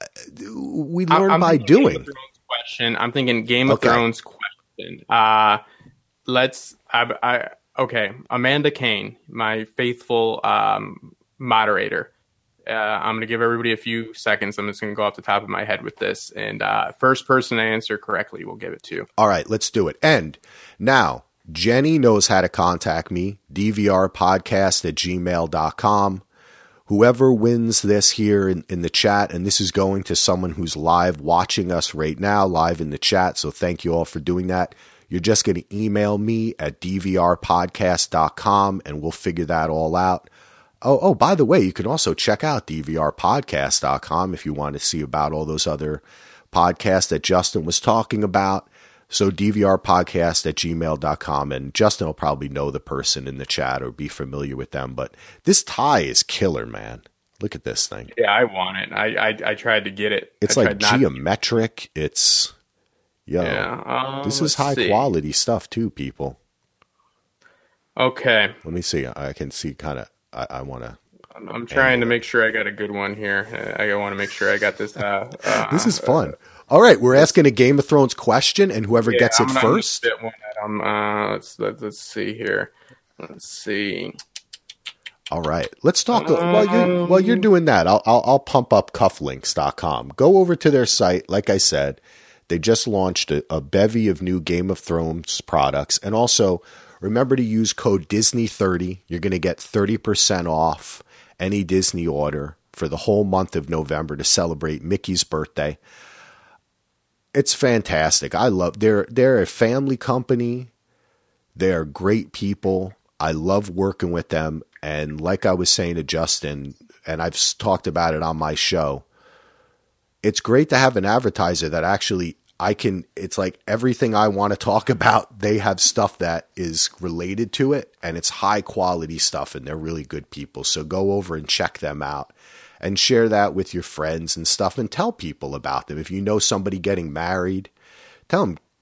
we learn by doing. Game of Thrones question. I'm thinking Game of Thrones question. Okay, Amanda Kane, my faithful moderator. I'm going to give everybody a few seconds. I'm just going to go off the top of my head with this. And first person to answer correctly, we'll give it to. All right, let's do it. And now, Jenny knows how to contact me, dvrpodcast@gmail.com. Whoever wins this here in the chat, and this is going to someone who's live watching us right now, live in the chat, so thank you all for doing that. You're just going to email me at dvrpodcast.com, and we'll figure that all out. Oh, by the way, you can also check out dvrpodcast.com if you want to see about all those other podcasts that Justin was talking about. So dvrpodcast@gmail.com, and Justin will probably know the person in the chat or be familiar with them. But this tie is killer, man. Look at this thing. Yeah, I want it. I tried to get it. It's like geometric. It's... this is high quality stuff too, people. Okay. Let me see. I can see kind of, I want to. I'm trying to make sure I got a good one here. I want to make sure I got this. This is fun. All right. We're asking a Game of Thrones question, and whoever gets it first. Let's see here. Let's see. All right. Let's talk. While you're doing that, I'll pump up cufflinks.com. Go over to their site. Like I said, they just launched a bevy of new Game of Thrones products. And also, remember to use code Disney30. You're going to get 30% off any Disney order for the whole month of November to celebrate Mickey's birthday. It's fantastic. I love they're a family company. They're great people. I love working with them. And like I was saying to Justin, and I've talked about it on my show, it's great to have an advertiser that actually it's like everything I want to talk about, they have stuff that is related to it, and it's high quality stuff, and they're really good people. So go over and check them out and share that with your friends and stuff, and tell people about them. If you know somebody getting married, tell them,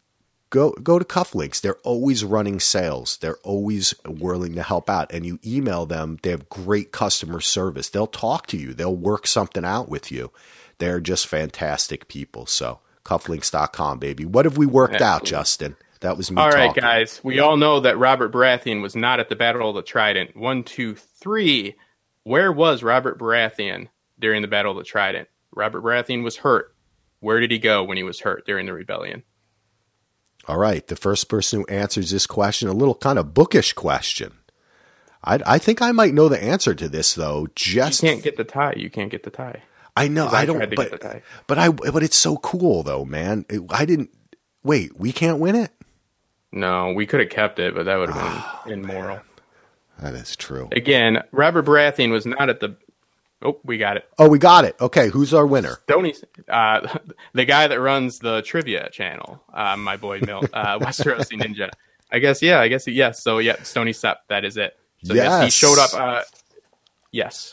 go to Cufflinks. They're always running sales. They're always willing to help out. And you email them. They have great customer service. They'll talk to you. They'll work something out with you. They're just fantastic people. So cufflinks.com, baby. What have we worked out, Justin? That was me. All right, guys. We all know that Robert Baratheon was not at the Battle of the Trident. 1, 2, 3. Where was Robert Baratheon during the Battle of the Trident? Robert Baratheon was hurt. Where did he go when he was hurt during the rebellion? All right. The first person who answers this question, a little kind of bookish question. I think I might know the answer to this, though. You can't get the tie. You can't get the tie. I know. I don't. But it's so cool, though, man. I didn't. Wait, we can't win it? No, we could have kept it, but that would have been immoral. That is true. Again, Robert Baratheon was not at the... Oh, we got it. Oh, we got it. Okay, who's our winner? Stoney, the guy that runs the trivia channel, my boy Milt, Westerosi Ninja. I guess, yes. So, yeah, Stoney Sepp, that is it. So, yes, he showed up. Yes.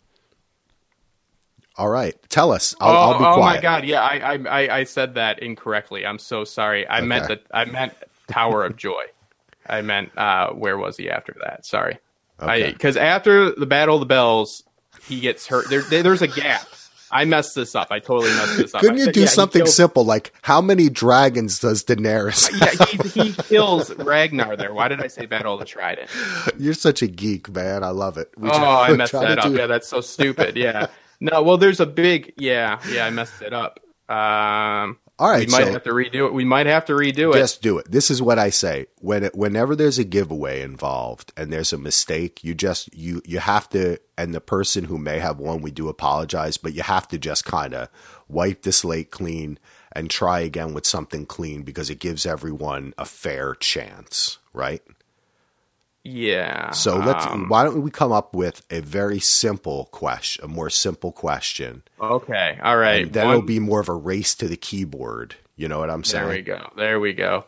All right, tell us. I'll be quiet. Oh my God, yeah, I said that incorrectly. I'm so sorry. I meant Tower of Joy. I meant where was he after that? Sorry, because after the Battle of the Bells, he gets hurt. There's a gap. I messed this up. I totally messed this up. Couldn't you do something simple like how many dragons does Daenerys? He kills Ragnar there. Why did I say Battle of the Trident? You're such a geek, man. I love it. I messed that up. Yeah, that's so stupid. Yeah. No, well, there's a big... Yeah, I messed it up. All right, we might have to redo it. We might have to redo it. Just do it. This is what I say. Whenever there's a giveaway involved and there's a mistake, you have to, and the person who may have won, we do apologize, but you have to just kind of wipe the slate clean and try again with something clean because it gives everyone a fair chance, right? Yeah. So why don't we come up with a very simple question, a more simple question. Okay. All right. And then it'll be more of a race to the keyboard. You know what I'm saying? There we go.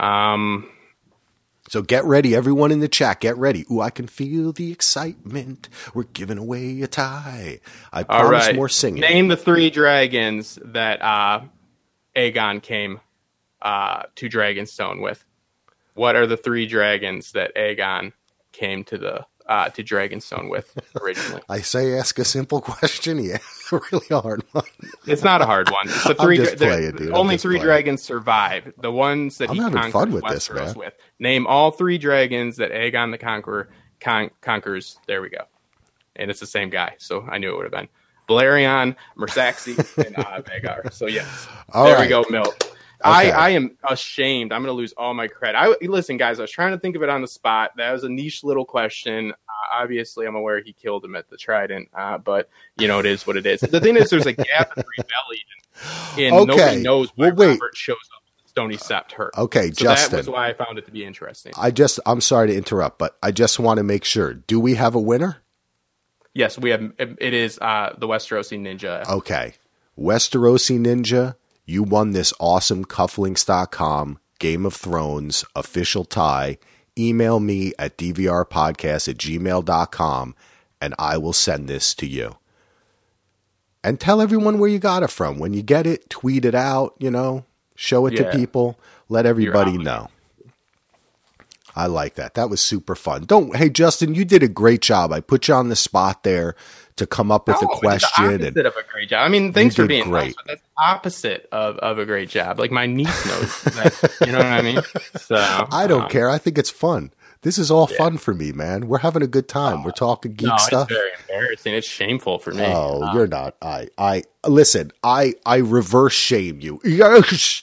So get ready. Everyone in the chat, get ready. Ooh, I can feel the excitement. We're giving away a tie. I promise more singing. Name the 3 dragons that Aegon came to Dragonstone with. What are the 3 dragons that Aegon came to Dragonstone with originally? I say ask a simple question. Yeah, a really hard one. It's not a hard one. It's the 3. Only 3 dragons survive. The ones that he conquers Westeros with. Name all 3 dragons that Aegon the Conqueror conquers. There we go. And it's the same guy, so I knew it would have been Balerion, Meraxes, and Vhagar. So yes, there we go, Milt. Okay. I am ashamed. I'm going to lose all my credit. Listen, guys, I was trying to think of it on the spot. That was a niche little question. Obviously, I'm aware he killed him at the Trident, but, it is what it is. The thing is, there's a gap in rebellion, and nobody knows why Robert shows up with Stoney Sept hurt. Okay, so Justin. That was why I found it to be interesting. I'm sorry to interrupt, but I just want to make sure. Do we have a winner? Yes, we have. It is the Westerosi Ninja. Okay. Westerosi Ninja. You won this awesome Cufflinks.com Game of Thrones official tie. Email me at dvrpodcast@gmail.com and I will send this to you. And tell everyone where you got it from. When you get it, tweet it out, show it to people. Let everybody know. I like that. That was super fun. Hey, Justin, you did a great job. I put you on the spot there to come up with a question. It's the opposite of a great job. I mean, thanks for being great. Nice, but that's the opposite of a great job. Like my niece knows that, you know what I mean? So I don't care. I think it's fun. This is all fun for me, man. We're having a good time. We're talking geek stuff. It's very embarrassing. It's shameful for me. Oh, you're not. Listen, I reverse shame you. Yes.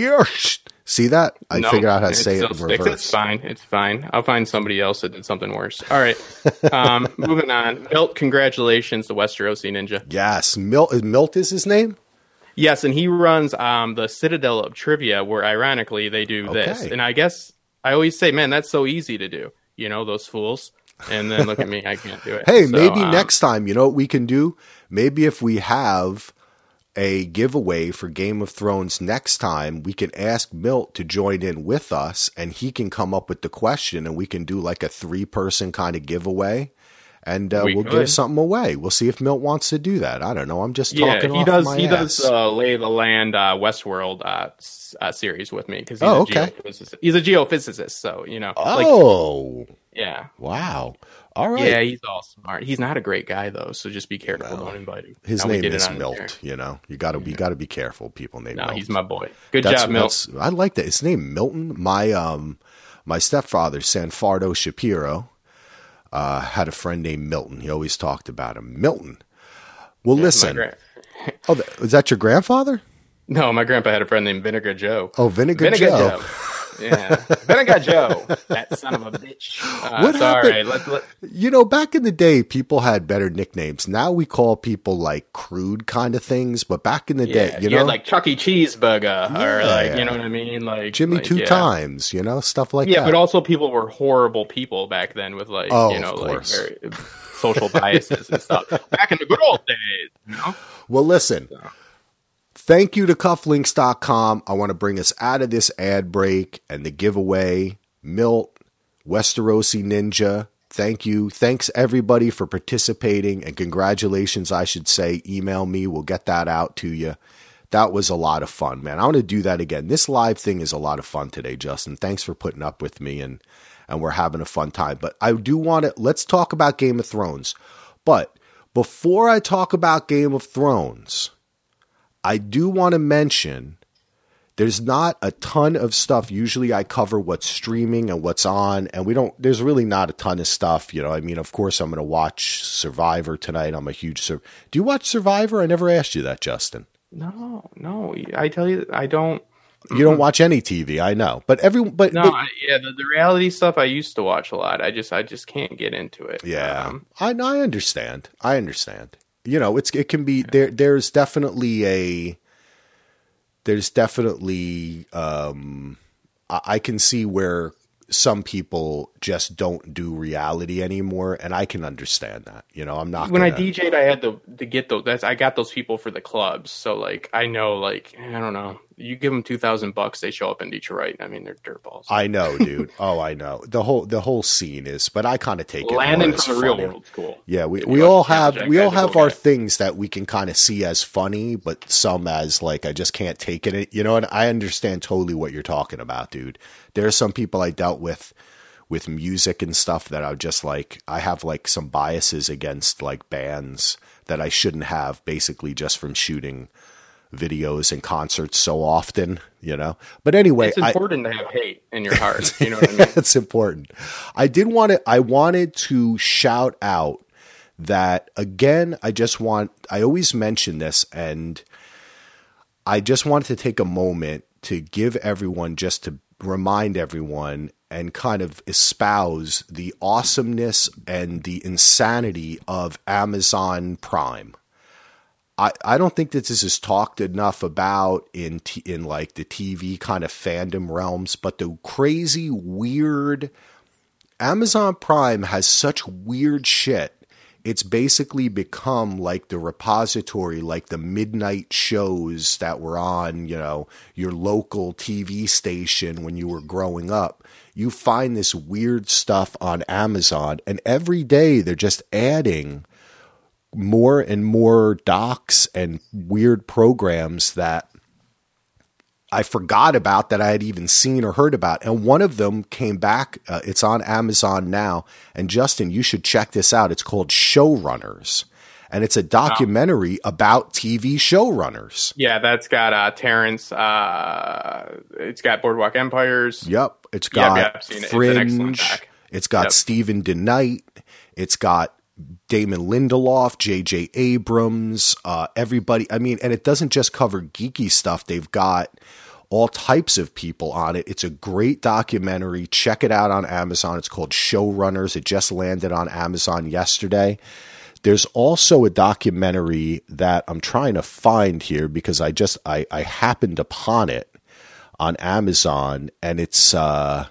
See that? I figured out how to say it in reverse. It's fine. I'll find somebody else that did something worse. All right. Moving on. Milt, congratulations, the Westerosi Ninja. Yes. Milt is his name? Yes, and he runs the Citadel of Trivia, where ironically they do this. And I guess I always say, man, that's so easy to do. Those fools. And then look at me, I can't do it. Hey, maybe next time, you know what we can do? Maybe if we have a giveaway for Game of Thrones next time, we can ask Milt to join in with us and he can come up with the question and we can do like a 3-person kind of giveaway And we'll give something away. We'll see if Milt wants to do that. I don't know. I'm just talking he off does, my he ass. does Lay the Land Westworld series with me because he's a geophysicist. So, you know. Yeah. Wow. All right. Yeah, he's all smart. He's not a great guy, though, so just be careful. Don't invite him. His name is Milt, you know. You got to be careful, people named Milt. No, he's my boy. Good job, Milt. I like that. His name Milton. My stepfather, Sanfardo Shapiro, had a friend named Milton. He always talked about him. Milton. Well, listen. Is that your grandfather? No, my grandpa had a friend named Vinegar Joe. Oh, Vinegar Joe. Yeah, Vinegar Joe, that son of a bitch. What happened? You know, back in the day, people had better nicknames. Now we call people like crude kind of things, but back in the day, you know, like Chuck E. Cheeseburger, or you know what I mean, like Jimmy Two Times, you know, stuff like that. Yeah, but also people were horrible people back then with like, you know, like very social biases and stuff. Back in the good old days, you know. Well, listen. Thank you to cufflinks.com. I want to bring us out of this ad break and the giveaway. Milt, Westerosi Ninja, thank you. Thanks everybody for participating, and congratulations, I should say. Email me. We'll get that out to you. That was a lot of fun, man. I want to do that again. This live thing is a lot of fun today, Justin. Thanks for putting up with me, and we're having a fun time. But I do want to, let's talk about Game of Thrones. But before I talk about Game of Thrones, I do want to mention there's not a ton of stuff. Usually I cover what's streaming and what's on, and there's really not a ton of stuff. You know, I mean, of course I'm going to watch Survivor tonight. I'm a huge Do you watch Survivor? I never asked you that, Justin. No. I tell you, I don't. You don't watch any TV, I know. But the reality stuff I used to watch a lot. I just can't get into it. Yeah. I understand. You know, it can be there's definitely I can see where some people just don't do reality anymore, and I can understand that. You know, I'm not. When I DJ'd, I had to get those. I got those people for the clubs, so like I know, like I don't know. You give them $2,000, they show up in Detroit. I mean, they're dirtballs. I know, dude. Oh, I know. The whole scene is, but I kind of take it. Landing from the real world's cool. Yeah, we all have our things that we can kind of see as funny, but some as like I just can't take it. You know, and I understand totally what you're talking about, dude. There are some people I dealt with music and stuff that I just like. I have like some biases against like bands that I shouldn't have, basically just from shooting videos and concerts so often, you know. But anyway, it's important to have hate in your heart. You know what I mean? It's important. I wanted to shout out that again. I always mention this, and I just wanted to take a moment to give everyone, just to remind everyone and kind of espouse the awesomeness and the insanity of Amazon Prime. I don't think that this is talked enough about in like the TV kind of fandom realms, but the crazy, weird Amazon Prime has such weird shit. It's basically become like the repository, like the midnight shows that were on, you know, your local TV station when you were growing up. You find this weird stuff on Amazon, and every day they're just adding more and more docs and weird programs that I forgot about, that I had even seen or heard about. And one of them came back. It's on Amazon now. And Justin, you should check this out. It's called Showrunners. And it's a documentary about TV showrunners. Yeah, that's got Terrence. It's got Boardwalk Empires. Yep. It's got Fringe. It's got Stephen DeKnight. It's got Damon Lindelof, J.J. Abrams, everybody. I mean, and it doesn't just cover geeky stuff. They've got all types of people on it. It's a great documentary. Check it out on Amazon. It's called Showrunners. It just landed on Amazon yesterday. There's also a documentary that I'm trying to find here because I happened upon it on Amazon, and it's oh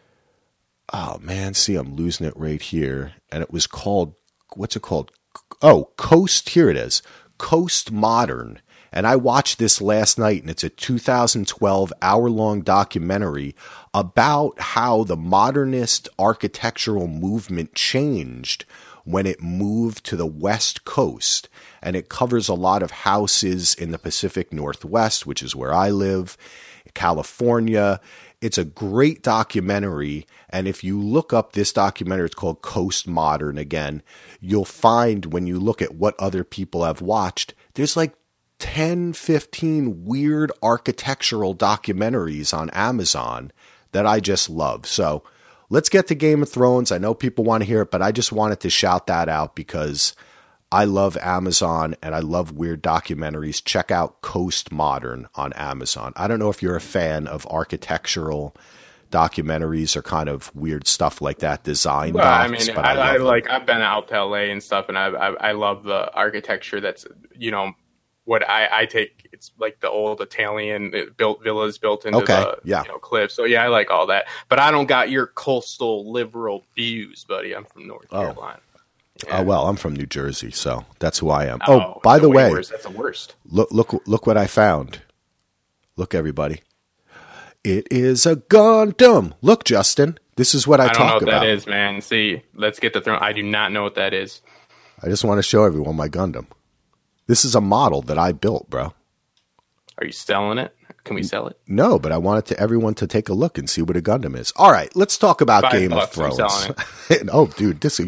man, see, I'm losing it right here. And it was called, what's it called? Oh, Coast. Here it is. Coast Modern. And I watched this last night, and it's a 2012 hour-long documentary about how the modernist architectural movement changed when it moved to the West Coast, and it covers a lot of houses in the Pacific Northwest, which is where I live, California. It's a great documentary, and if you look up this documentary, it's called Coast Modern again, you'll find when you look at what other people have watched, there's like 10, 15 weird architectural documentaries on Amazon that I just love. So let's get to Game of Thrones. I know people want to hear it, but I just wanted to shout that out because I love Amazon and I love weird documentaries. Check out Coast Modern on Amazon. I don't know if you're a fan of architectural documentaries or kind of weird stuff like that, design docs. I mean, I like, I've been out to LA and stuff, and I love the architecture that's, you know, what I take. It's like the old Italian built villas built into you know, cliffs. So yeah, I like all that, but I don't got your coastal liberal views, buddy. I'm from North Carolina. Yeah. Well, I'm from New Jersey, so that's who I am. Oh, by the way, that's the worst. Look what I found. Look, everybody. It is a Gundam. Look, Justin, this is what I talk about. I don't know what that is, man. See, let's get the throne. I do not know what that is. I just want to show everyone my Gundam. This is a model that I built, bro. Are you selling it? Can we sell it? No, but I wanted everyone to take a look and see what a Gundam is. All right, let's talk about Game of Thrones. Oh, dude, this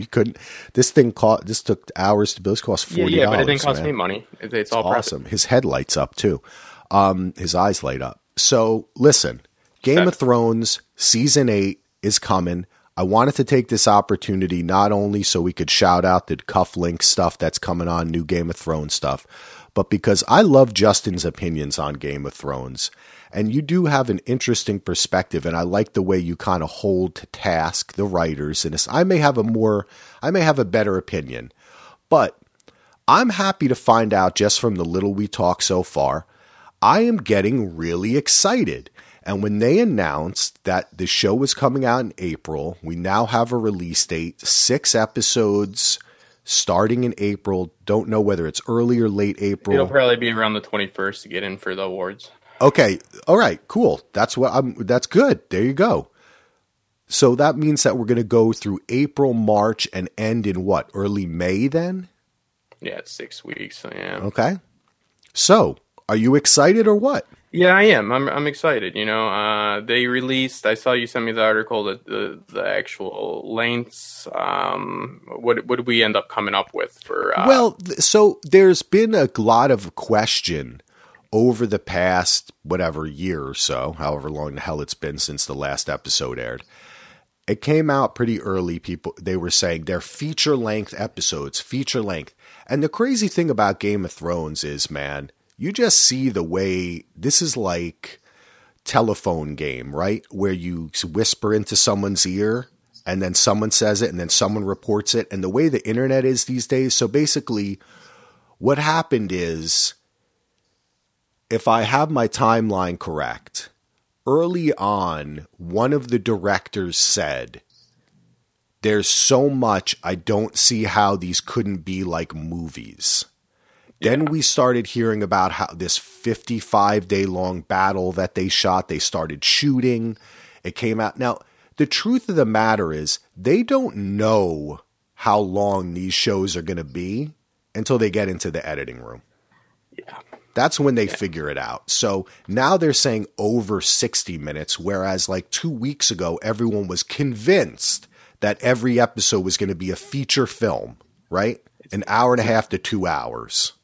took hours to build. This cost $40. Yeah, but it didn't cost me money. It's all awesome. His head lights up too. His eyes light up. So listen, Game of Thrones season 8 is coming. I wanted to take this opportunity not only so we could shout out the cufflink stuff that's coming on, new Game of Thrones stuff, but because I love Justin's opinions on Game of Thrones. And you do have an interesting perspective, and I like the way you kind of hold to task the writers. And I may have a better opinion, but I'm happy to find out just from the little we talk so far, I am getting really excited. And when they announced that the show was coming out in April, we now have a release date, 6 episodes starting in April. Don't know whether it's early or late April. It'll probably be around the 21st to get in for the awards. Okay. All right. Cool. That's good. There you go. So that means that we're going to go through April, March, and end in what? Early May then? Yeah, it's 6 weeks. So yeah. Okay. So are you excited or what? Yeah, I am. I'm excited. You know, they released. I saw you sent me the article, the actual lengths. What did we end up coming up with for? So there's been a lot of question over the past year or so, however long the hell it's been since the last episode aired. It came out pretty early. They were saying they're feature length episodes, and the crazy thing about Game of Thrones is, man, you just see the way this is like telephone game, right? Where you whisper into someone's ear and then someone says it and then someone reports it. And the way the internet is these days. So basically what happened is, if I have my timeline correct, early on, one of the directors said, there's so much, I don't see how these couldn't be like movies. Then we started hearing about how this 55-day long battle that they shot, they started shooting. It came out. Now, the truth of the matter is they don't know how long these shows are going to be until they get into the editing room. Yeah. That's when they figure it out. So now they're saying over 60 minutes, whereas like 2 weeks ago, everyone was convinced that every episode was going to be a feature film, right? An hour and a half to 2 hours.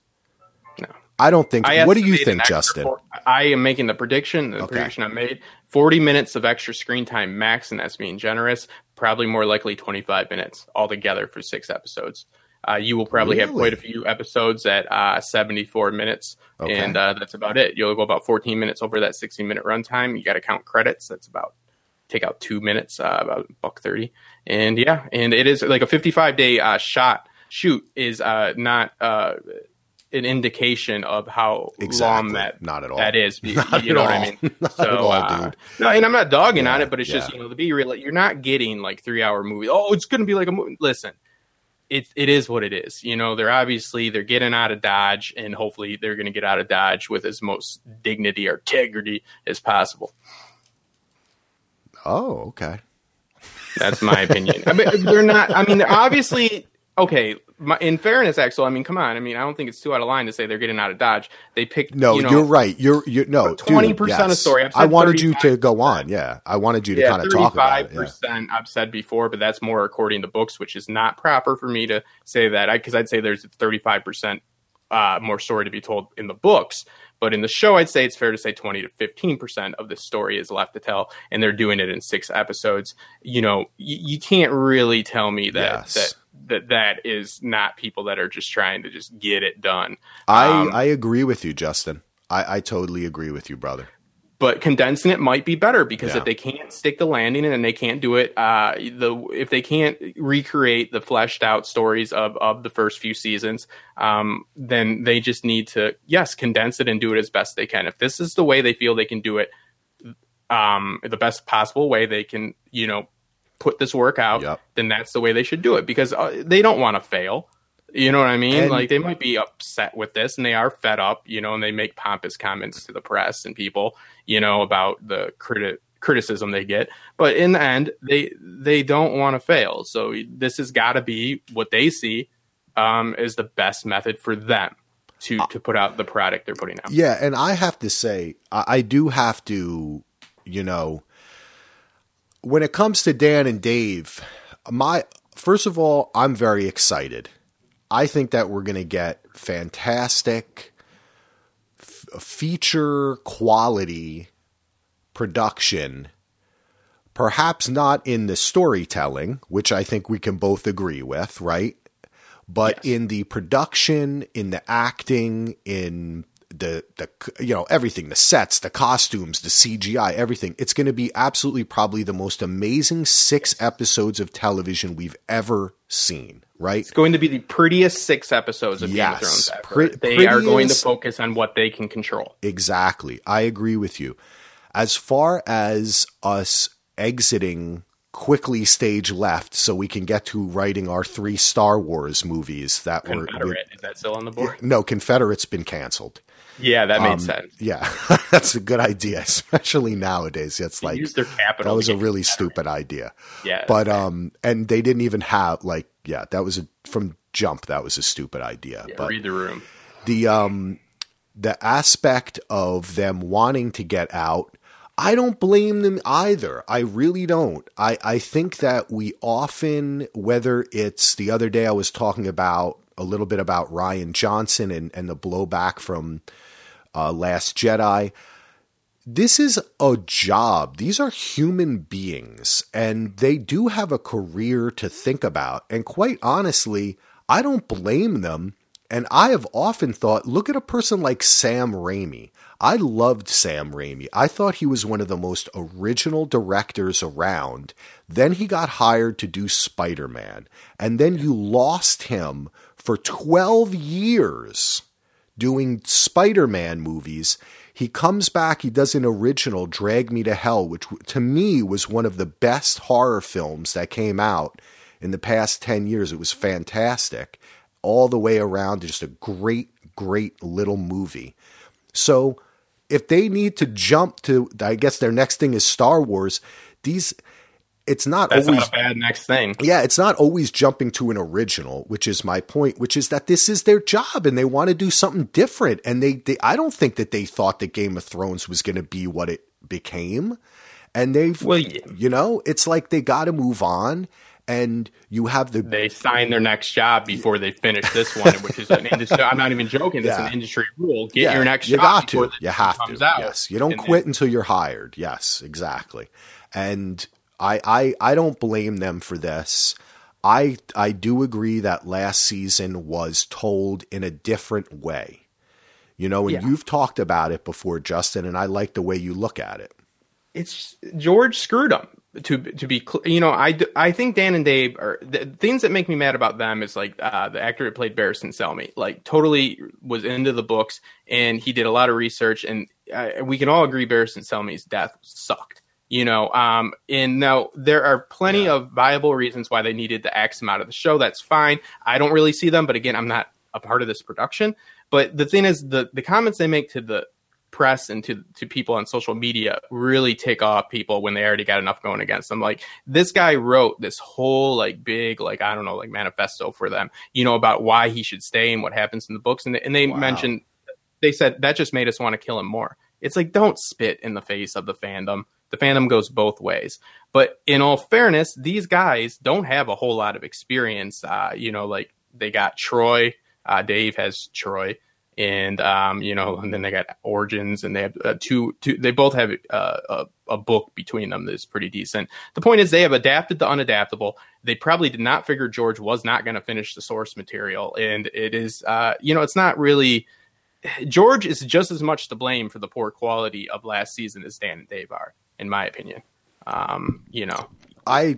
I don't think. What do you think, Justin? I am making the prediction. Prediction I made: 40 minutes of extra screen time max, and that's being generous. Probably more likely 25 minutes altogether for 6 episodes. You will probably have quite a few episodes at 74 minutes, and that's about it. You'll go about 14 minutes over that 60-minute runtime. You got to count credits. That's about take out 2 minutes, about $1.30, and and it is like a 55-day shoot is not. An indication of how long not at all. that is. You know what I mean? Not at all, dude. No, and I'm not dogging on it, but it's just, to be real, you're not getting like 3-hour movies. Oh, it's going to be like a movie. Listen, it is what it is. They're getting out of Dodge, and hopefully they're going to get out of Dodge with as most dignity or integrity as possible. Oh, okay. That's my opinion. They're not. Obviously, okay, in fairness, Axel, I mean, come on. I mean, I don't think it's too out of line to say they're getting out of Dodge. They picked. No, you're right. You're no 20% of story. I wanted you to go on. Yeah, I wanted you to kind of talk about it. 35%. I've said before, but that's more according to books, which is not proper for me to say that. Because I'd say there's 35% more story to be told in the books. But in the show, I'd say it's fair to say 20 to 15% of the story is left to tell, and they're doing it in 6 episodes. You know, you can't really tell me that that is not people that are just trying to just get it done. I agree with you, Justin. I totally agree with you, brother. But condensing it might be better because if they can't stick the landing and they can't do it, if they can't recreate the fleshed out stories of the first few seasons, then they just need to, condense it and do it as best they can. If this is the way they feel they can do it, the best possible way they can, put this work out, then that's the way they should do it because they don't want to fail. You know what I mean? And, like, they might be upset with this and they are fed up, and they make pompous comments to the press and people, about the criticism they get. But in the end, they don't want to fail. So this has got to be what they see is the best method for them to put out the product they're putting out. Yeah, and I have to say, I do have to, when it comes to Dan and Dave, first of all, I'm very excited. I think that we're going to get fantastic feature quality production, perhaps not in the storytelling, which I think we can both agree with, right? But in the production, in the acting, in the everything, the sets, the costumes, the CGI, everything. It's going to be absolutely probably the most amazing 6 episodes of television we've ever seen, right? It's going to be the prettiest 6 episodes of Game of Thrones ever. They are going to focus on what they can control. Exactly. I agree with you. As far as us exiting quickly stage left so we can get to writing our 3 Star Wars movies that Confederate. Is that still on the board? No, Confederate's been canceled. Yeah, that made sense. Yeah, that's a good idea, especially nowadays. It's like use their capital. That was a really stupid idea. Yeah, but and they didn't even have that was from jump. That was a stupid idea. Yeah, but read the room. The aspect of them wanting to get out, I don't blame them either. I really don't. I think that we often, whether it's the other day I was talking about a little bit about Rian Johnson and the blowback from Last Jedi. This is a job. These are human beings, and they do have a career to think about. And quite honestly, I don't blame them. And I have often thought, look at a person like Sam Raimi. I loved Sam Raimi. I thought he was one of the most original directors around. Then he got hired to do Spider-Man. And then you lost him for 12 years doing Spider-Man movies. He comes back, he does an original, Drag Me to Hell, which to me was one of the best horror films that came out in the past 10 years. It was fantastic. All the way around, just a great, great little movie. So if they need to jump to, I guess their next thing is Star Wars, it's not That's always not a bad next thing. Yeah, it's not always jumping to an original, which is my point, which is that this is their job and they want to do something different. And I don't think that they thought that Game of Thrones was going to be what it became. And it's like they got to move on. And you have they sign their next job before they finish this one, which is an industry. I'm not even joking. It's an industry rule. Get your next job before you have to. Out. Yes, you don't quit until you're hired. Yes, exactly. And I don't blame them for this. I do agree that last season was told in a different way. You've talked about it before, Justin, and I like the way you look at it. It's George screwed them. To be I think Dan and Dave are the things that make me mad about them is like the actor that played Barristan Selmy, like totally was into the books and he did a lot of research and we can all agree Barristan Selmy's death sucked. And now there are plenty of viable reasons why they needed to axe him out of the show. That's fine. I don't really see them, but again, I'm not a part of this production. But the thing is, the comments they make to the press and to people on social media really tick off people when they already got enough going against them. Like, this guy wrote this whole like big, like, I don't know, like manifesto for them, you know, about why he should stay and what happens in the books. And they mentioned, they said that just made us want to kill him more. It's like, don't spit in the face of the fandom. The fandom goes both ways. But in all fairness, these guys don't have a whole lot of experience. You know, like, they got Troy, Dave has Troy. And, you know, and then they got Origins, and they have two, they both have a book between them that's pretty decent. The point is, they have adapted the unadaptable. They probably did not figure George was not going to finish the source material. And it is, you know, it's not really, George is just as much to blame for the poor quality of last season as Dan and Dave are, in my opinion. You know, I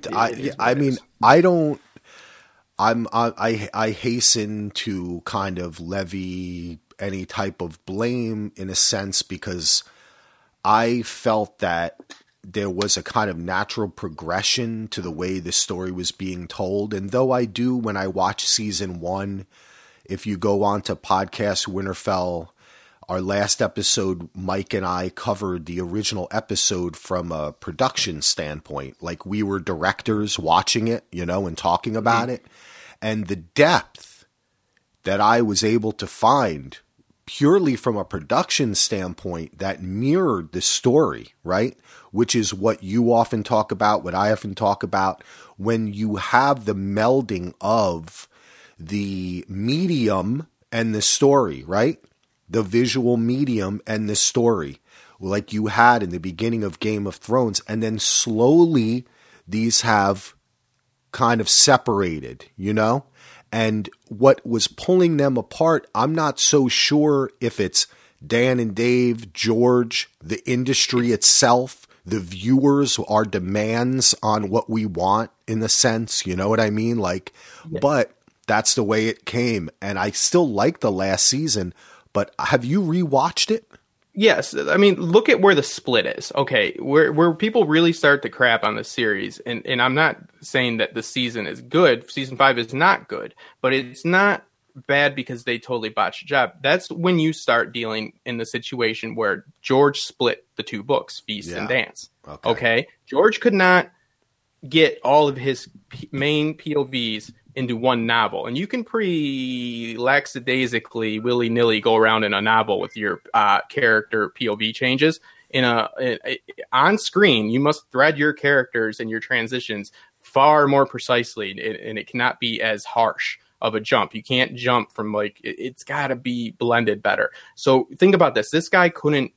hasten to kind of levy any type of blame in a sense, because I felt that there was a kind of natural progression to the way the story was being told. And though I do, when I watch season 1, if you go on to Podcast Winterfell, our last episode, Mike and I covered the original episode from a production standpoint. Like, we were directors watching it, you know, and talking about it. And the depth that I was able to find purely from a production standpoint that mirrored the story, right? Which is what you often talk about, what I often talk about, when you have the melding of the medium and the story, right? The visual medium and the story, like you had in the beginning of Game of Thrones. And then slowly these have kind of separated, you know? And what was pulling them apart, I'm not so sure if it's Dan and Dave, George, the industry itself, the viewers, our demands on what we want, in a sense, you know what I mean? Like, yeah. But that's the way it came. And I still like the last season, but have you rewatched it? Yes. I mean, look at where the split is. Okay. Where people really start to crap on the series. And I'm not saying that the season is good. Season 5 is not good, but it's not bad because they totally botched the job. That's when you start dealing in the situation where George split the two books, Feast and Dance. Okay. George could not get all of his main POVs into one novel, and you can pretty lackadaisically, willy-nilly go around in a novel with your character POV changes. On screen, you must thread your characters and your transitions far more precisely, and it cannot be as harsh of a jump. You can't jump from, like, it's got to be blended better. So think about this. This guy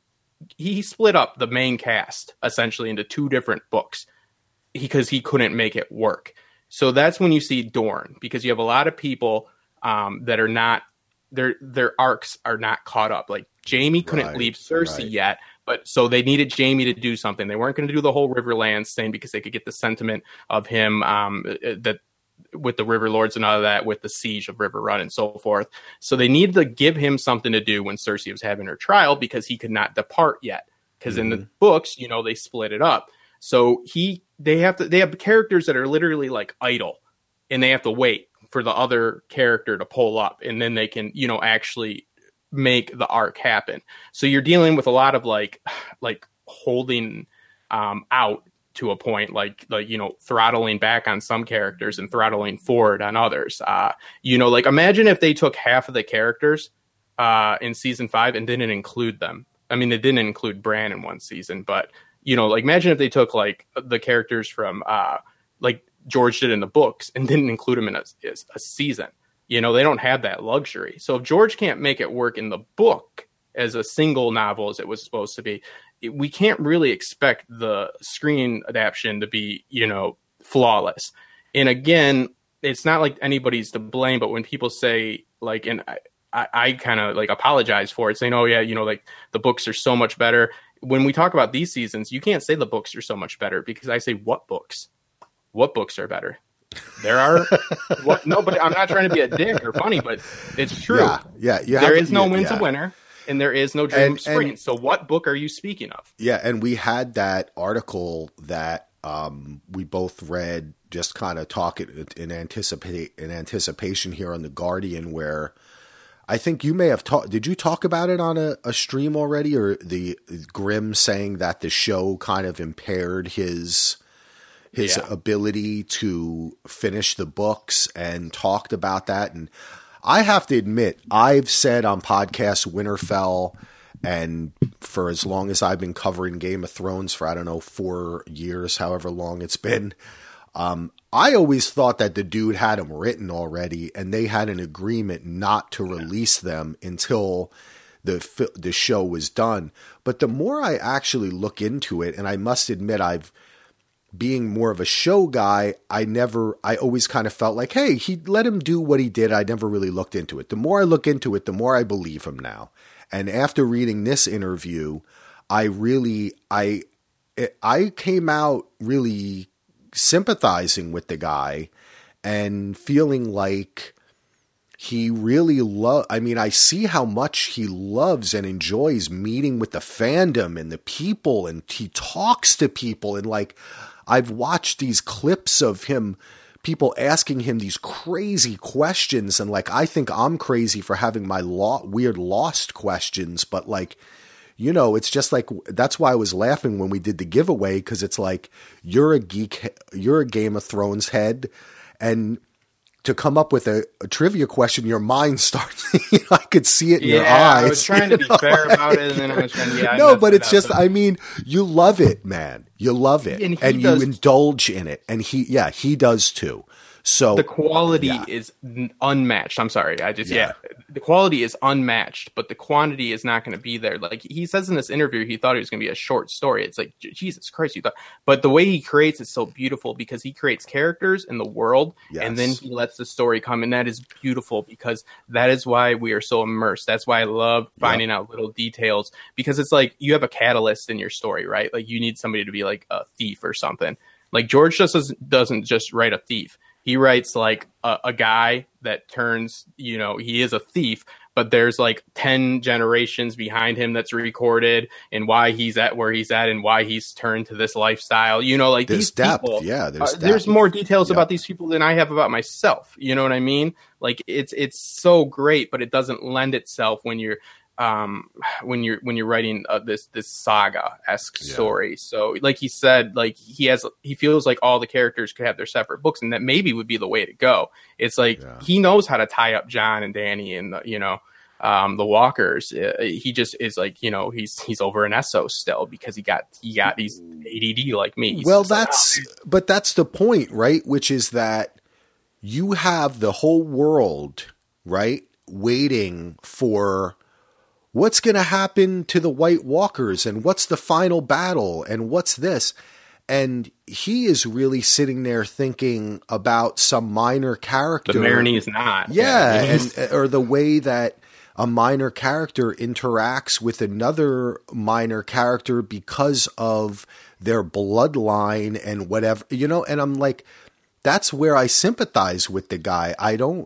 he split up the main cast essentially into two different books because he couldn't make it work. So that's when you see Dorne, because you have a lot of people that are not, their arcs are not caught up. Like, Jaime couldn't leave Cersei yet, but so they needed Jaime to do something. They weren't going to do the whole Riverlands thing because they could get the sentiment of him that with the River Lords and all of that, with the siege of River Run and so forth. So they needed to give him something to do when Cersei was having her trial, because he could not depart yet. Because in the books, you know, they split it up. So they have characters that are literally like idle, and they have to wait for the other character to pull up, and then they can, you know, actually make the arc happen. So you're dealing with a lot of like holding out to a point, like, you know, throttling back on some characters and throttling forward on others. You know, like, imagine if they took half of the characters in season 5 and didn't include them. I mean, they didn't include Bran in one season, but, you know, like, imagine if they took like the characters from like George did in the books and didn't include them in a season. You know, they don't have that luxury. So if George can't make it work in the book as a single novel as it was supposed to be, we can't really expect the screen adaptation to be, you know, flawless. And again, it's not like anybody's to blame, but when people say, like, and I kind of like apologize for it, saying, oh yeah, you know, like, the books are so much better. When we talk about these seasons, you can't say the books are so much better, because I say, what books? What books are better? There are no, but I'm not trying to be a dick or funny, but it's true. Yeah. There is no Winds of Winter, and there is no Dream of Spring. So what book are you speaking of? Yeah, and we had that article that we both read, just kind of talking in anticipation here on The Guardian, where I think you may have talked. Did you talk about it on a stream already, or the Grimm saying that the show kind of impaired his ability to finish the books, and talked about that? And I have to admit, I've said on podcast Winterfell, and for as long as I've been covering Game of Thrones, for, I don't know, 4 years, however long it's been, I always thought that the dude had them written already, and they had an agreement not to release them until the show was done. But the more I actually look into it, and I must admit, being more of a show guy, I always kind of felt like, hey, he let him do what he did. I never really looked into it. The more I look into it, the more I believe him now. And after reading this interview, I came out really sympathizing with the guy and feeling like he really I see how much he loves and enjoys meeting with the fandom and the people, and he talks to people, and like, I've watched these clips of him, people asking him these crazy questions, and like, I think I'm crazy for having my weird lost questions, but like, it's just like, that's why I was laughing when we did the giveaway, because it's like, you're a geek, you're a Game of Thrones head, and to come up with a trivia question, your mind starts, I could see it in your eyes. I was trying to be fair about it, and then I was trying to, no, but it's just, you love it, man. You love it, and you indulge in it, and he does too. So the quality is unmatched. I'm sorry. The quality is unmatched, but the quantity is not going to be there. Like he says in this interview, he thought it was going to be a short story. It's like, Jesus Christ, you thought, but the way he creates is so beautiful, because he creates characters in the world, and then he lets the story come. And that is beautiful, because that is why we are so immersed. That's why I love finding out little details, because it's like, you have a catalyst in your story, right? Like you need somebody to be like a thief or something. Like George doesn't just write a thief. He writes like a guy that turns, he is a thief, but there's like 10 generations behind him that's recorded, and why he's at where he's at, and why he's turned to this lifestyle. Like there's these depth. people, There's more details about these people than I have about myself. You know what I mean? Like it's so great, but it doesn't lend itself when you're writing this saga-esque story. So like he said, like he feels like all the characters could have their separate books, and that maybe would be the way to go. It's like he knows how to tie up Jon and Dany and the Walkers. He just is like, he's over in Essos still, because he got these ADD like me. Well, that's the point, right? Which is that you have the whole world, right, waiting for what's going to happen to the White Walkers, and what's the final battle, and what's this? And he is really sitting there thinking about some minor character. The Marigny is not. Yeah, or the way that a minor character interacts with another minor character because of their bloodline and whatever, and I'm like, that's where I sympathize with the guy.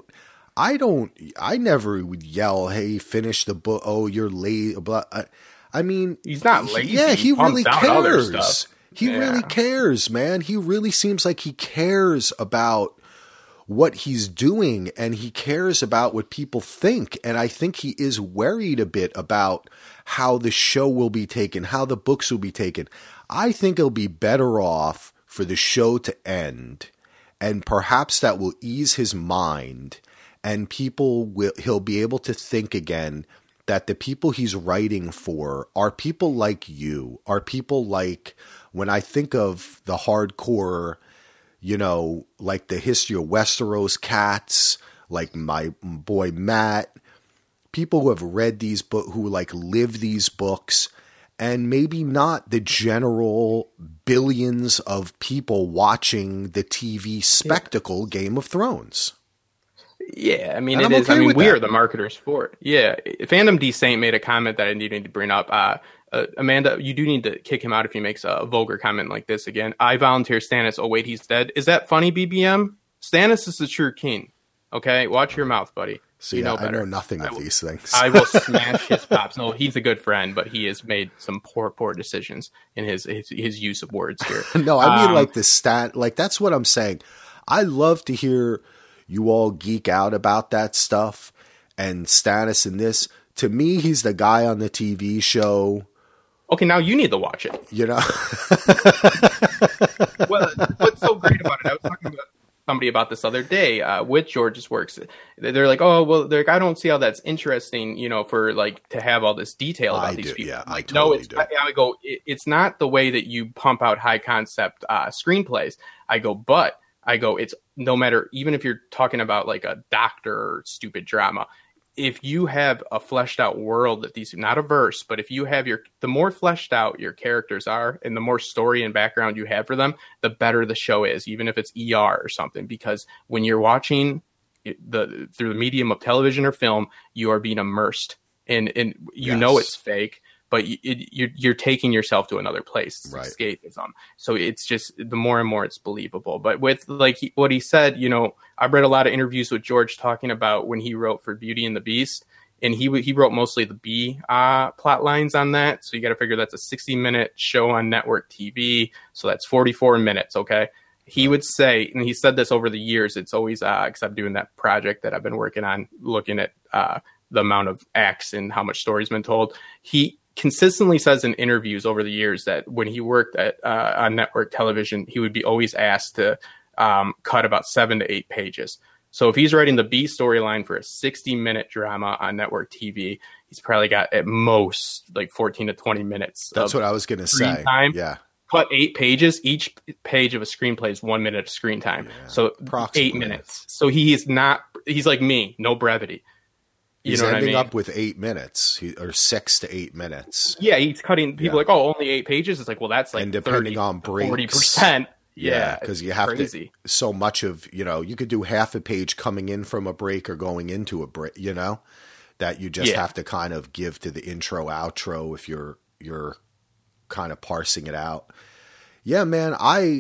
I never would yell, hey, finish the book. Oh, you're late. But he's not lazy. Yeah, he really cares. He really cares, man. He really seems like he cares about what he's doing, and he cares about what people think. And I think he is worried a bit about how the show will be taken, how the books will be taken. I think it'll be better off for the show to end, and perhaps that will ease his mind. And he'll be able to think again that the people he's writing for are people like you, are people like, when I think of the hardcore, like the History of Westeros cats, like my boy Matt, people who have read these books, who like live these books, and maybe not the general billions of people watching the TV spectacle Game of Thrones. Yeah, I mean, it is. Okay, we are the marketers for it. Yeah, Fandom D Saint made a comment that I need to bring up. Amanda, you do need to kick him out if he makes a vulgar comment like this again. I volunteer Stannis. Oh, wait, he's dead. Is that funny, BBM? Stannis is the true king. Okay, watch your mouth, buddy. See, I know nothing of these things. I will smash his pops. No, he's a good friend, but he has made some poor decisions in his use of words here. No, I mean like the stat. Like that's what I'm saying. I love to hear you all geek out about that stuff. and Stannis in this. To me, he's the guy on the TV show. Okay, now you need to watch it. You know? Well, what's so great about it? I was talking about somebody about this other day with George's works. They're like, oh, well, they're like, I don't see how that's interesting, you know, for like to have all this detail about these people. Yeah, like, totally do. I go, it's not the way that you pump out high concept screenplays. It's no matter, even if you're talking about like a doctor or stupid drama, if you have a fleshed out world that these, not a verse, but if you have the more fleshed out your characters are and the more story and background you have for them, the better the show is, even if it's ER or something, because when you're watching through the medium of television or film, you are being immersed and you know it's fake, but you're taking yourself to another place. It's escapism. So it's just the more and more it's believable. But with like what he said, you know, I've read a lot of interviews with George talking about when he wrote for Beauty and the Beast, and he wrote mostly the B plot lines on that. So you got to figure that's a 60-minute show on network TV. So that's 44 minutes. Okay. He would say, and he said this over the years, it's always, because I'm doing that project that I've been working on, looking at the amount of acts and how much story's been told. He consistently says in interviews over the years that when he worked at on network television, he would be always asked to cut about 7 to 8 pages. So if he's writing the B storyline for a 60-minute drama on network TV, he's probably got at most like 14 to 20 minutes. That's what I was going to say. Time. Yeah. Cut 8 pages. Each page of a screenplay is 1 minute of screen time. Yeah, so 8 minutes. So he's like me, no brevity. He's ending up with 8 minutes or 6 to 8 minutes. Yeah, he's cutting. People like, oh, only 8 pages. It's like, well, that's like and depending on breaks, 40%. Yeah, because you have to. So much of you could do half a page coming in from a break or going into a break. You know, that you just have to kind of give to the intro outro if you're kind of parsing it out. Yeah, man. I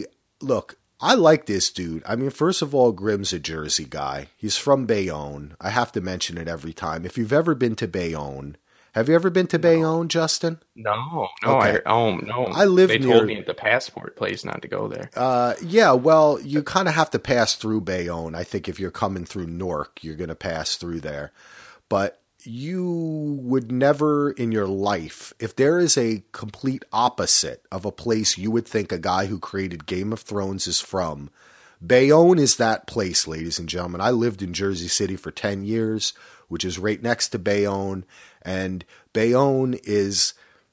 like this dude. I mean, first of all, Grimm's a Jersey guy. He's from Bayonne. I have to mention it every time. If you've ever been to Bayonne, have you ever been to Bayonne, Justin? No. Okay. No. I live near. They told me at the passport place not to go there. Yeah, well, you kind of have to pass through Bayonne. I think if you're coming through Newark, you're going to pass through there. But you would never in your life, if there is a complete opposite of a place you would think a guy who created Game of Thrones is from, Bayonne is that place, ladies and gentlemen. I lived in Jersey City for 10 years, which is right next to Bayonne. And Bayonne is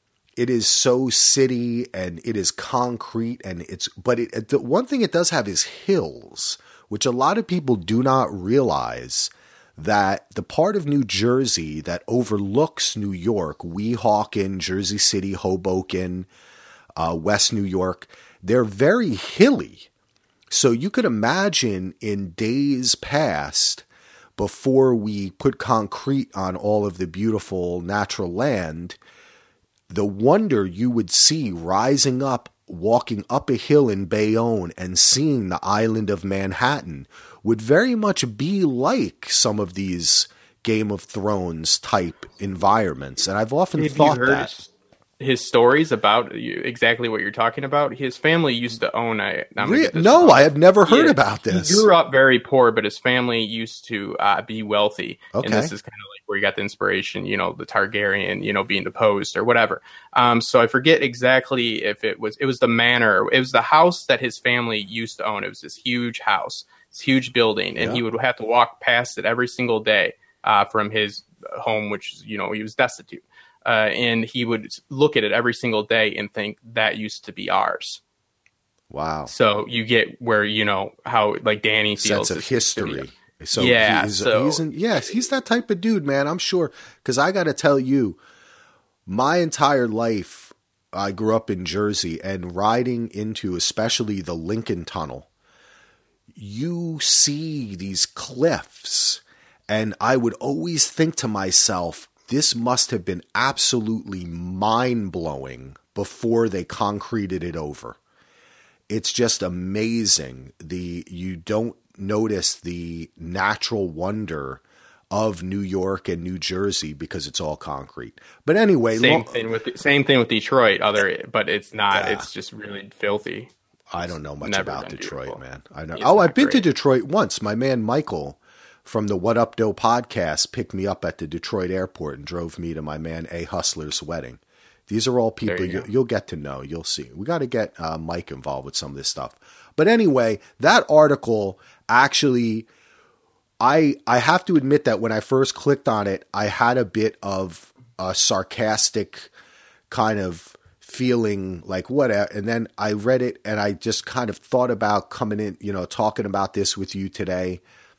so city and it is concrete but the one thing it does have is hills, which a lot of people do not realize that the part of New Jersey that overlooks New York, Weehawken, Jersey City, Hoboken, West New York, they're very hilly. So you could imagine in days past, before we put concrete on all of the beautiful natural land, the wonder you would see rising up, walking up a hill in Bayonne and seeing the island of Manhattan would very much be like some of these Game of Thrones type environments. And I've often thought that. His stories about exactly what you're talking about. His family used to own I have never heard about this. He grew up very poor, but his family used to be wealthy. Okay. And this is kind of like where he got the inspiration, the Targaryen, being deposed or whatever. So I forget exactly if it was the manor. It was the house that his family used to own. It was this huge house, this huge building, and he would have to walk past it every single day from his home, which, he was destitute. And he would look at it every single day and think that used to be ours. Wow. So you get where, how like Danny feels. Sense of history. So yeah. He's that type of dude, man. I'm sure. Because I got to tell you, my entire life, I grew up in Jersey, and riding into especially the Lincoln Tunnel, you see these cliffs. And I would always think to myself, this must have been absolutely mind-blowing before they concreted it over. It's just amazing. You don't notice the natural wonder of New York and New Jersey because it's all concrete. But anyway, same thing with Detroit. But it's not. Yeah. It's just really filthy. I don't know much about Detroit, man. I know. I've been to Detroit once. My man Michael from the What Up Doe podcast picked me up at the Detroit airport and drove me to my man A. Hustler's wedding. These are all people you'll get to know. You'll see. We got to get Mike involved with some of this stuff. But anyway, that article actually, I have to admit that when I first clicked on it, I had a bit of a sarcastic kind of feeling like whatever. And then I read it and I just kind of thought about coming in, talking about this with you today.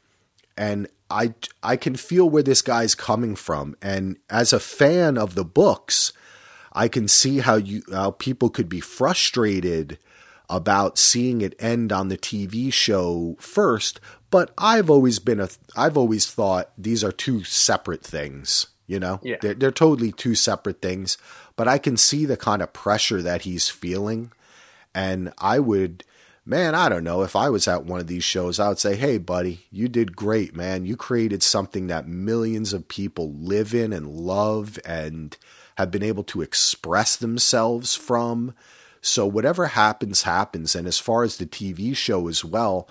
And I can feel where this guy's coming from. And as a fan of the books, I can see how people could be frustrated about seeing it end on the TV show first. But I've always thought these are two separate things. Yeah. They're totally two separate things. But I can see the kind of pressure that he's feeling, and I don't know, if I was at one of these shows, I would say, hey, buddy, you did great, man. You created something that millions of people live in and love and have been able to express themselves from. So whatever happens, happens. And as far as the TV show as well,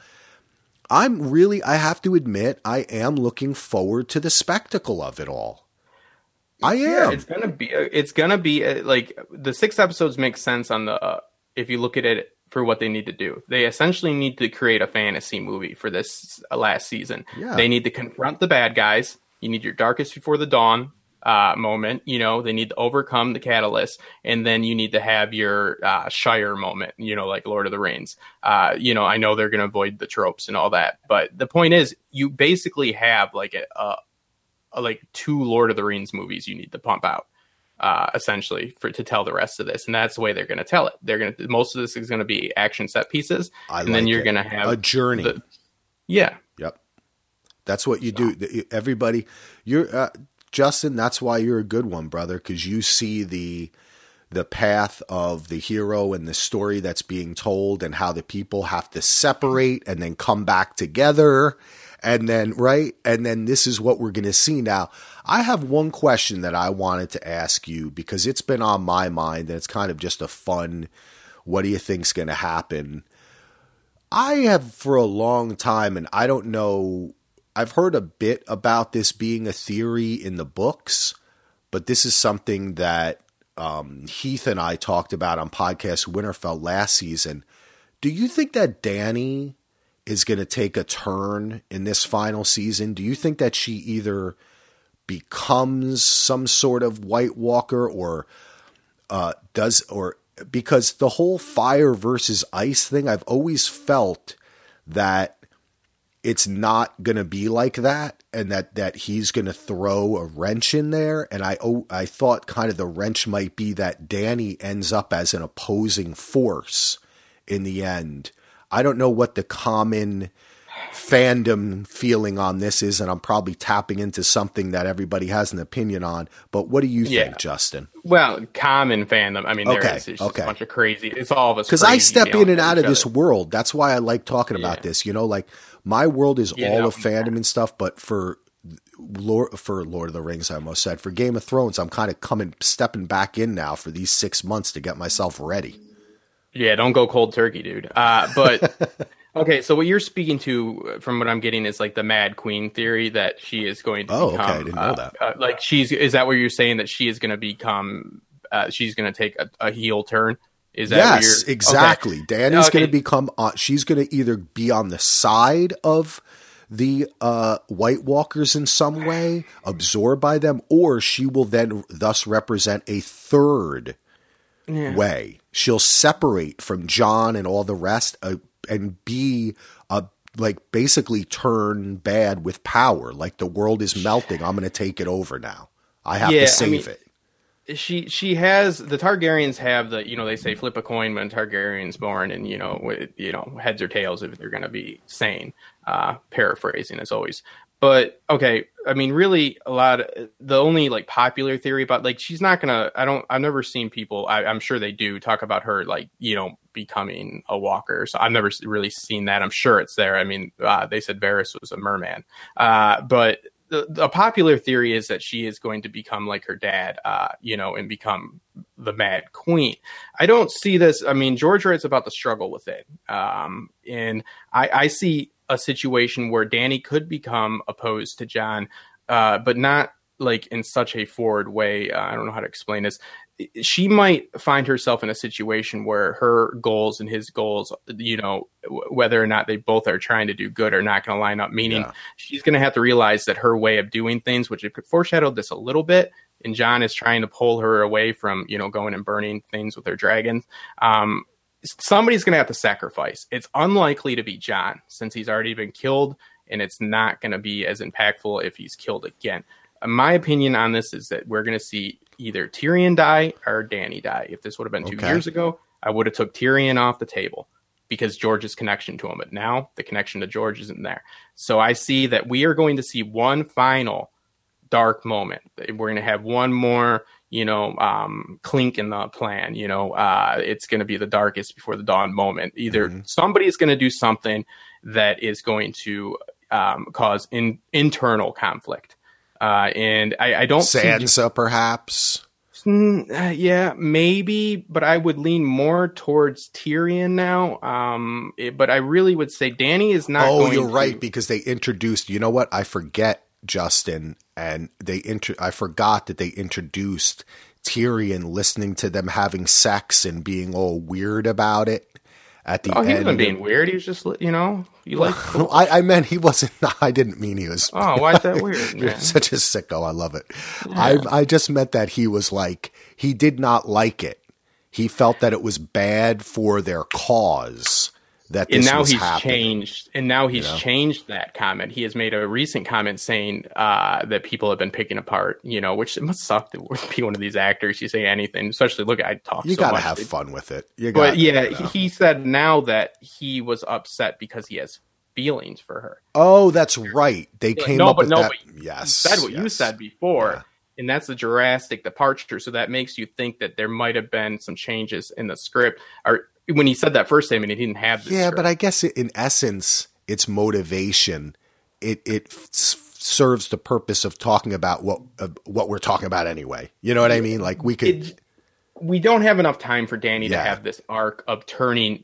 I have to admit, I am looking forward to the spectacle of it all. I am. Yeah, it's gonna be like the 6 episodes make sense on the if you look at it for what they need to do. They essentially need to create a fantasy movie for this last season. Yeah. They need to confront the bad guys. You need your darkest before the dawn moment. They need to overcome the catalyst, and then you need to have your Shire moment. Like Lord of the Rings. I know they're gonna avoid the tropes and all that, but the point is, you basically have like like 2 Lord of the Rings movies you need to pump out, essentially, to tell the rest of this, and that's the way they're going to tell it. Most of this is going to be action set pieces, then you're going to have a journey. Yep. That's what you do. Everybody, you're Justin. That's why you're a good one, brother, because you see the path of the hero and the story that's being told, and how the people have to separate and then come back together. And then this is what we're going to see now. I have one question that I wanted to ask you because it's been on my mind, and it's kind of just a fun, what do you think's going to happen? I have for a long time, and I don't know, I've heard a bit about this being a theory in the books, but this is something that Heath and I talked about on podcast Winterfell last season. Do you think that Dany is going to take a turn in this final season? Do you think that she either becomes some sort of White Walker or because the whole fire versus ice thing, I've always felt that it's not going to be like that, and that he's going to throw a wrench in there. And I thought kind of the wrench might be that Dany ends up as an opposing force in the end. I don't know what the common fandom feeling on this is, and I'm probably tapping into something that everybody has an opinion on. But what do you think, Justin? Well, common fandom. I mean, it's just a bunch of crazy. It's all of us. Because I step in and out of this world. That's why I like talking about this. Like my world is all of fandom and stuff. But for Lord of the Rings, I almost said, for Game of Thrones, I'm kind of stepping back in now for these 6 months to get myself ready. Yeah, don't go cold turkey, dude. But okay, so what you're speaking to, from what I'm getting, is like the Mad Queen theory that she is going to become. Okay, I didn't know that. Is that what you're saying, that she is going to become? She's going to take a heel turn. Is that yes, exactly. Okay. Dany's going to become. She's going to either be on the side of the White Walkers in some way, absorbed by them, or she will then thus represent a third way. She'll separate from Jon and all the rest and be basically turn bad with power. Like the world is melting. I'm going to take it over now. I have to save it. She has, the Targaryens have they say flip a coin when Targaryen's born, and heads or tails if they're going to be sane. Paraphrasing as always. But okay, I mean, really, the only popular theory about she's not gonna. I've never seen people. I'm sure they do talk about her becoming a walker. So I've never really seen that. I'm sure it's there. I mean, they said Varys was a merman, but the popular theory is that she is going to become like her dad, and become the Mad Queen. I don't see this. I mean, George writes about the struggle with it, and I see a situation where Dany could become opposed to Jon, but not like in such a forward way. I don't know how to explain this. She might find herself in a situation where her goals and his goals, you know, whether or not they both are trying to do good, are not going to line up, meaning she's going to have to realize that her way of doing things, which it could foreshadow this a little bit, and Jon is trying to pull her away from, you know, going and burning things with her dragons. Somebody's going to have to sacrifice. It's unlikely to be Jon, since he's already been killed, and it's not going to be as impactful if he's killed again. My opinion on this is that we're going to see either Tyrion die or Dany die. If this would have been 2 years ago, I would have took Tyrion off the table because George's connection to him. But now the connection to George isn't there. So I see that we are going to see one final dark moment. We're going to have one more, you know, clink in the plan. You know, it's going to be the darkest before the dawn moment. Either somebody is going to do something that is going to cause internal conflict. And I don't Sansa, perhaps. Yeah, maybe, but I would lean more towards Tyrion now. But I really would say Dany is not. Oh, you're right, because they introduced. You know what? I forget, Justin, and I forgot that they introduced Tyrion listening to them having sex and being all weird about it. At the end, he wasn't being weird. He was just, you know, you like. I meant he wasn't. I didn't mean he was. Oh, why is that weird? You're such a sicko. I love it. Yeah. I just meant that he was like, he did not like it. He felt that it was bad for their cause. That this was happening. And now he's changed that comment. He has made a recent comment saying that people have been picking apart, you know, which it must suck to be one of these actors. You say anything, especially I talk. You so gotta much. have fun with it. He said now that he was upset because he has feelings for her. Oh, that's right. They came up with that. Yes, said what you said before. And that's a drastic departure. So that makes you think that there might have been some changes in the script. Or when he said that first statement, he didn't have this. Yeah, script. But I guess in essence, its motivation, it serves the purpose of talking about what we're talking about anyway. You know what I mean? Like we don't have enough time for Dany to have this arc of turning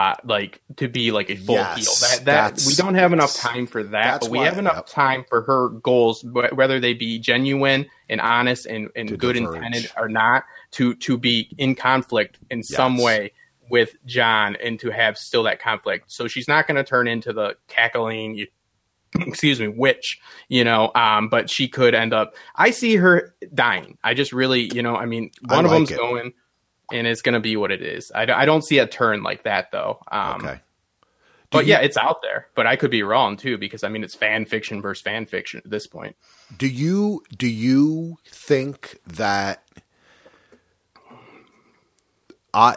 to be like a full heel. That we don't have enough time for that, but we have enough time for her goals, whether they be genuine and honest and good intended or not, to be in conflict in some way with Jon and to have still that conflict. So she's not going to turn into the cackling, witch, you know, but she could end up, I see her dying. I just really, you know, I mean, one of them's going and it's going to be what it is. I don't see a turn like that though. Okay. But it's out there, but I could be wrong too, because I mean, it's fan fiction versus fan fiction at this point. Do you think that I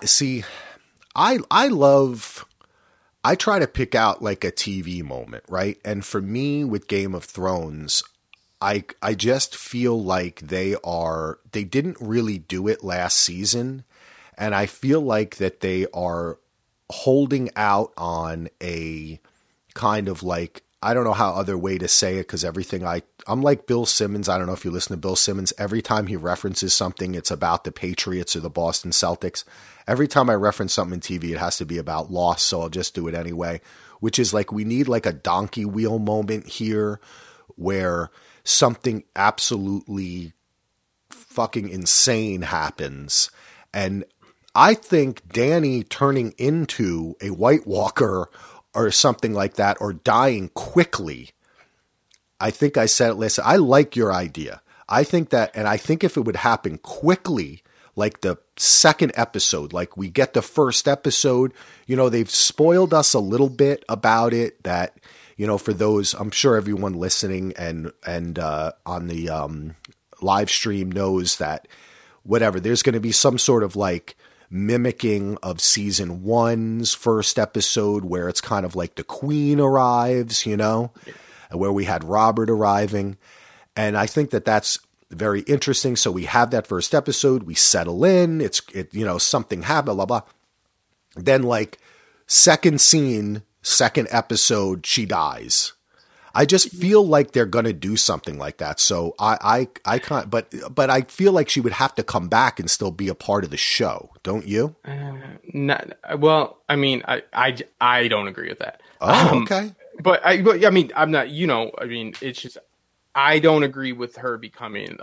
try to pick out like a TV moment, right? And for me with Game of Thrones, I just feel like they didn't really do it last season. And I feel like that they are holding out on a kind of like, I don't know how other way to say it, because everything I'm like Bill Simmons. I don't know if you listen to Bill Simmons. Every time he references something, it's about the Patriots or the Boston Celtics. Every time I reference something in TV, it has to be about loss, so I'll just do it anyway, which is like we need like a donkey wheel moment here where something absolutely fucking insane happens. And I think Dany turning into a White Walker or something like that, or dying quickly. I think I said it last. I like your idea. I think that, and I think if it would happen quickly, like the second episode, like we get the first episode, you know, they've spoiled us a little bit about it that, you know, for those, I'm sure everyone listening and on the live stream knows that whatever, there's going to be some sort of like mimicking of season 1's first episode where it's kind of like the Queen arrives, you know, where we had Robert arriving. And I think that that's very interesting. So we have that first episode, we settle in, you know, something happened, blah, blah. Then like second scene, second episode, she dies. I just feel like they're going to do something like that. So I can't, but I feel like she would have to come back and still be a part of the show. Don't you? Well, I mean, I don't agree with that. Oh, okay. But I mean, I'm not. I mean, it's just I don't agree with her becoming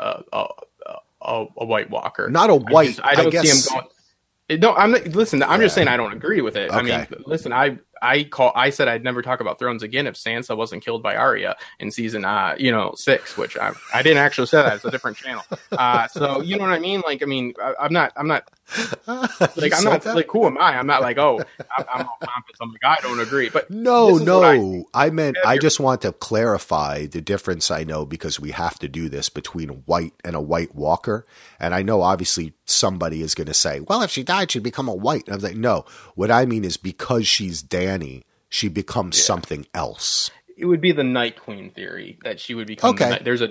a White Walker. Not a white. I don't see him going. No, I'm not, listen. I'm just saying I don't agree with it. Okay. I mean, listen. I said I'd never talk about Thrones again if Sansa wasn't killed by Arya in season 6, which I didn't actually say that. It's a different channel. So you know what I mean? Like, I mean, I'm not like who am I? I'm not like, oh, I'm all pompous. I'm like, I don't agree. But no, I meant I just want to clarify the difference. I know because we have to do this between a white and a White Walker, and I know obviously somebody is going to say, well, if she died, she'd become a white. And I was like, no, what I mean is because she's Dany, she becomes something else. It would be the Night Queen theory that she would become. Okay. There's a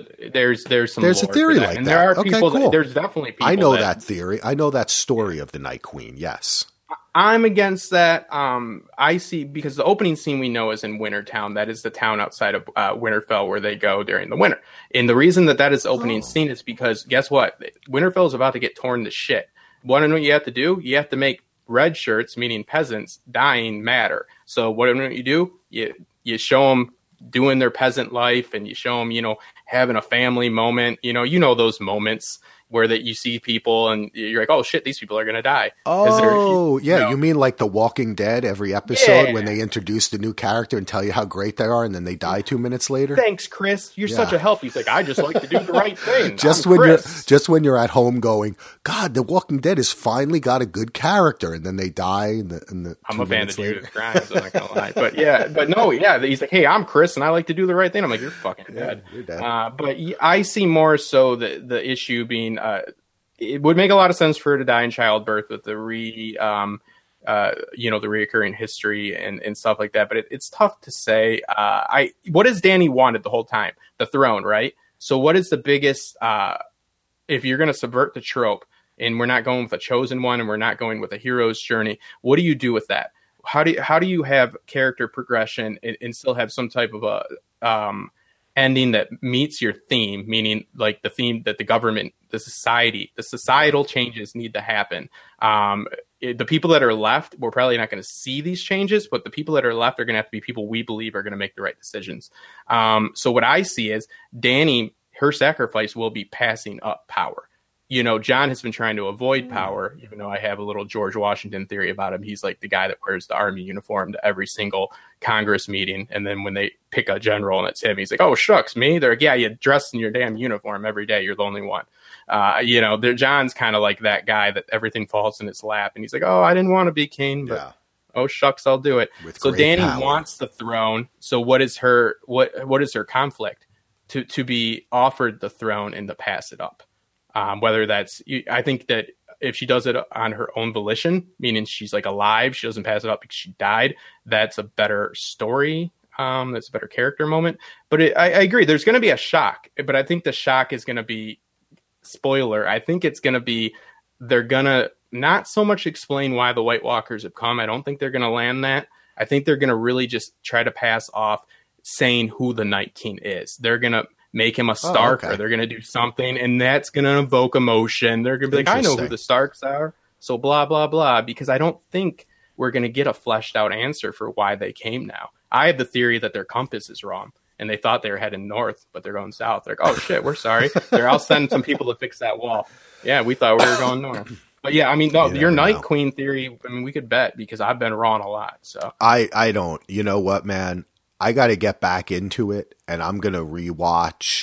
theory like that. And there are people. Cool. There's definitely people. I know that theory. I know that story of the Night Queen. Yes. I'm against that. I see because the opening scene we know is in Wintertown. That is the town outside of Winterfell where they go during the winter. And the reason that is the opening scene is because guess what? Winterfell is about to get torn to shit. Want to know what you have to do? You have to make red shirts, meaning peasants, dying matter. So what do you do? You show them doing their peasant life, and you show them, having a family moment. Those moments where that you see people and you're like, oh shit, these people are going to die. Oh, you mean like The Walking Dead every episode when they introduce the new character and tell you how great they are and then they die 2 minutes later? Thanks, Chris. You're such a help. He's like, I just like to do the right thing. just when you're at home going, God, The Walking Dead has finally got a good character, and then they die in the I'm a fan of Judith Grimes, I'm not going to lie. But he's like, hey, I'm Chris and I like to do the right thing. I'm like, you're fucking dead. You're dead. But I see more so the issue being, it would make a lot of sense for her to die in childbirth with the the reoccurring history and stuff like that. But it's tough to say. What has Dany wanted the whole time? The throne, right? So what is the biggest, if you're going to subvert the trope and we're not going with a chosen one and we're not going with a hero's journey, what do you do with that? How do you have character progression and still have some type of a, ending that meets your theme, meaning like the theme that the government, the societal changes need to happen. The people that are left, we're probably not going to see these changes, but the people that are left are going to have to be people we believe are going to make the right decisions. So what I see is Dany, her sacrifice will be passing up power. Jon has been trying to avoid power, even though I have a little George Washington theory about him. He's like the guy that wears the army uniform to every single Congress meeting. And then when they pick a general and it's him, he's like, oh, shucks, me? They're like, yeah, you dress in your damn uniform every day. You're the only one. John's kind of like that guy that everything falls in his lap. And he's like, oh, I didn't want to be king, but oh, shucks, I'll do it. So Dany wants the throne. So what is her conflict? To be offered the throne and to pass it up. Whether that's, I think that if she does it on her own volition, meaning she's like alive, she doesn't pass it up because she died, that's a better story. That's a better character moment. But I agree, there's going to be a shock, but I think the shock is going to be, spoiler, I think it's going to be, they're going to not so much explain why the White Walkers have come. I don't think they're going to land that. I think they're going to really just try to pass off saying who the Night King is. They're going to make him a Stark, or they're going to do something, and that's going to evoke emotion. They're going to be like, I know who the Starks are, so blah, blah, blah, because I don't think we're going to get a fleshed out answer for why they came now. I have the theory that their compass is wrong, and they thought they were heading north, but they're going south. They're like, oh, shit, we're sorry. I'll send some people to fix that wall. Yeah, we thought we were going north. But yeah, I mean, no, your Night Queen theory, I mean, we could bet, because I've been wrong a lot. So I don't. You know what, man? I got to get back into it, and I'm going to rewatch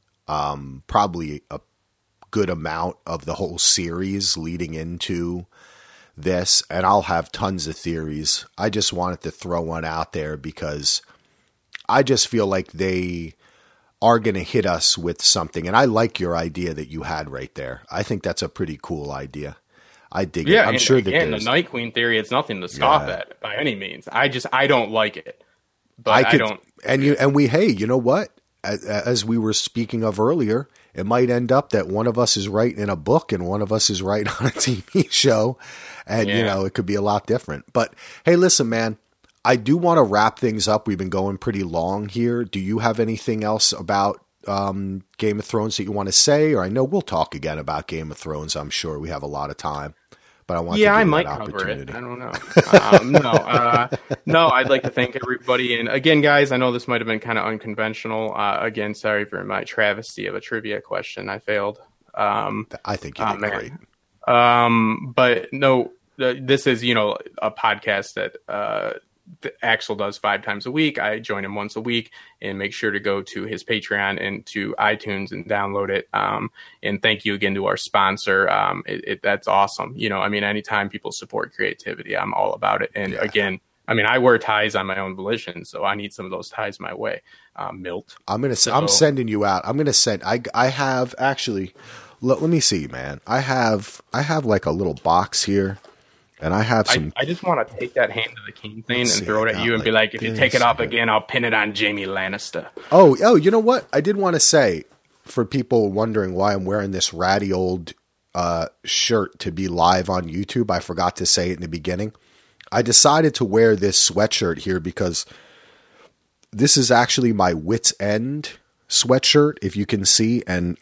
probably a good amount of the whole series leading into this, and I'll have tons of theories. I just wanted to throw one out there because I just feel like they are going to hit us with something, and I like your idea that you had right there. I think that's a pretty cool idea. I dig it. I'm sure that the Night Queen theory, it's nothing to scoff at by any means. I don't like it. But I don't. And you know what? As we were speaking of earlier, it might end up that one of us is right in a book and one of us is right on a TV show. And, it could be a lot different. But hey, listen, man, I do want to wrap things up. We've been going pretty long here. Do you have anything else about Game of Thrones that you want to say? Or I know we'll talk again about Game of Thrones. I'm sure we have a lot of time. but I want I might cover it. I don't know. No, I'd like to thank everybody. And again, guys, I know this might have been kind of unconventional. Again, sorry for my travesty of a trivia question. I failed. I think you did great. But no, this is, a podcast that Axel does 5 times a week. I join him once a week, and make sure to go to his Patreon and to iTunes and download it. And thank you again to our sponsor. That's awesome. Anytime people support creativity, I'm all about it. And again, I wear ties on my own volition, so I need some of those ties my way. Milt. I'm sending you out. I'm going to send, I have actually, let me see, man. I have like a little box here. And I have some. I just want to take that Hand of the King thing and throw it at you and be like, if you take it off again, I'll pin it on Jaime Lannister. Oh, you know what? I did want to say, for people wondering why I'm wearing this ratty old shirt to be live on YouTube, I forgot to say it in the beginning. I decided to wear this sweatshirt here because this is actually my Wits End sweatshirt, if you can see, and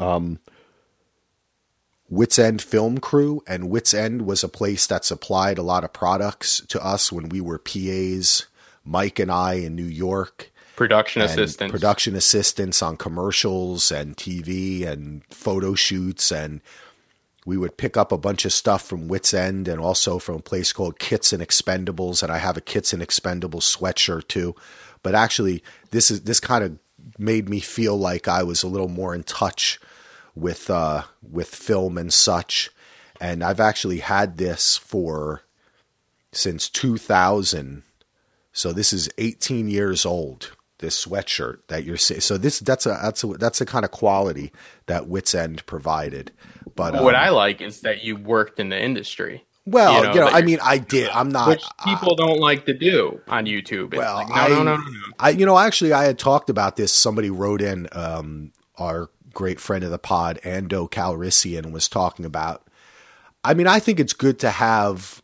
Wits End Film Crew, and Wits End was a place that supplied a lot of products to us when we were PAs, Mike and I in New York. Production assistants on commercials and TV and photo shoots, and we would pick up a bunch of stuff from Wits End and also from a place called Kits and Expendables, and I have a Kits and Expendables sweatshirt too. But actually, this kind of made me feel like I was a little more in touch with film and such. And I've actually had this since 2000. So this is 18 years old, this sweatshirt that you're seeing. So that's a kind of quality that Wits End provided. But what I like is that you worked in the industry. Well, I did. I'm not. Which people don't like to do on YouTube. Well, no. Actually, I had talked about this. Somebody wrote in, our great friend of the pod, Ando Calrissian, was talking about. I think it's good to have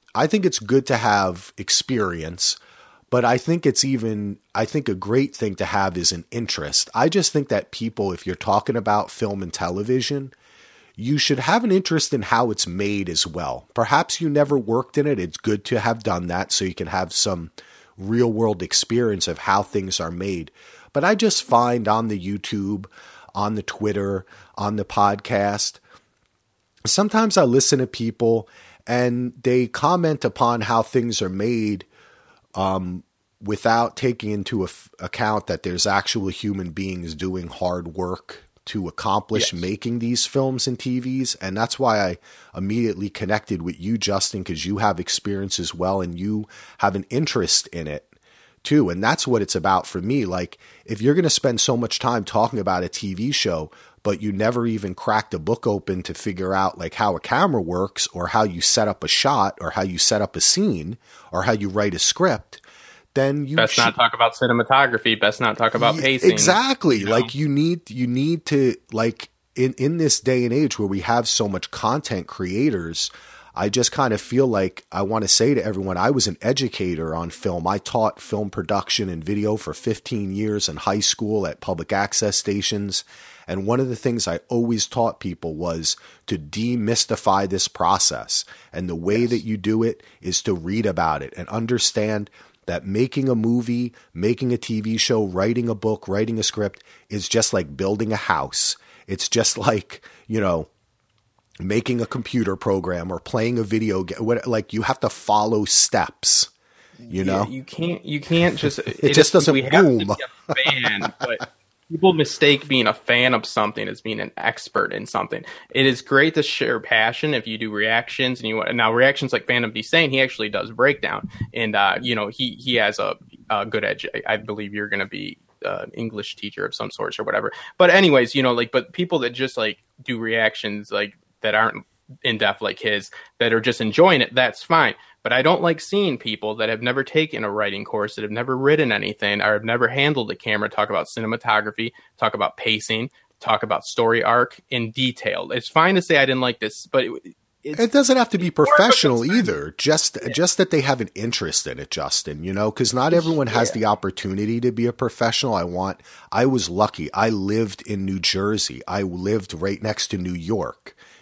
experience, but I think a great thing to have is an interest. I just think that people, if you're talking about film and television, you should have an interest in how it's made as well. Perhaps you never worked in it. It's good to have done that so you can have some real world experience of how things are made. But I just find on the YouTube, on the Twitter, on the podcast, sometimes I listen to people and they comment upon how things are made without taking into account that there's actual human beings doing hard work to accomplish making these films and TVs. And that's why I immediately connected with you, Justin, because you have experience as well and you have an interest in it too. And that's what it's about for me. Like, if you're going to spend so much time talking about a TV show, but you never even cracked a book open to figure out like how a camera works or how you set up a shot or how you set up a scene or how you write a script, then you best not talk about cinematography. Best not talk about pacing. Exactly. Like you need to, like, in this day and age where we have so much content creators, I just kind of feel like I want to say to everyone, I was an educator on film. I taught film production and video for 15 years in high school at public access stations. And one of the things I always taught people was to demystify this process. And the way that you do it is to read about it and understand that making a movie, making a TV show, writing a book, writing a script is just like building a house. It's just like, making a computer program or playing a video game. Like, you have to follow steps, Yeah, you can't just. it just doesn't boom. Have to be a fan, but people mistake being a fan of something as being an expert in something. It is great to share passion if you do reactions and now reactions like Phantom B saying, he actually does breakdown, and he has a good edge. I believe you're going to be English teacher of some sorts or whatever. But anyways, but people that just like do reactions like that aren't in depth like his, that are just enjoying it, that's fine. But I don't like seeing people that have never taken a writing course, that have never written anything, or have never handled a camera, talk about cinematography, talk about pacing, talk about story arc in detail. It's fine to say I didn't like this, but it doesn't have to be professional either. Just that they have an interest in it, Justin, because not everyone has the opportunity to be a professional. I was lucky. I lived in New Jersey. I lived right next to New York.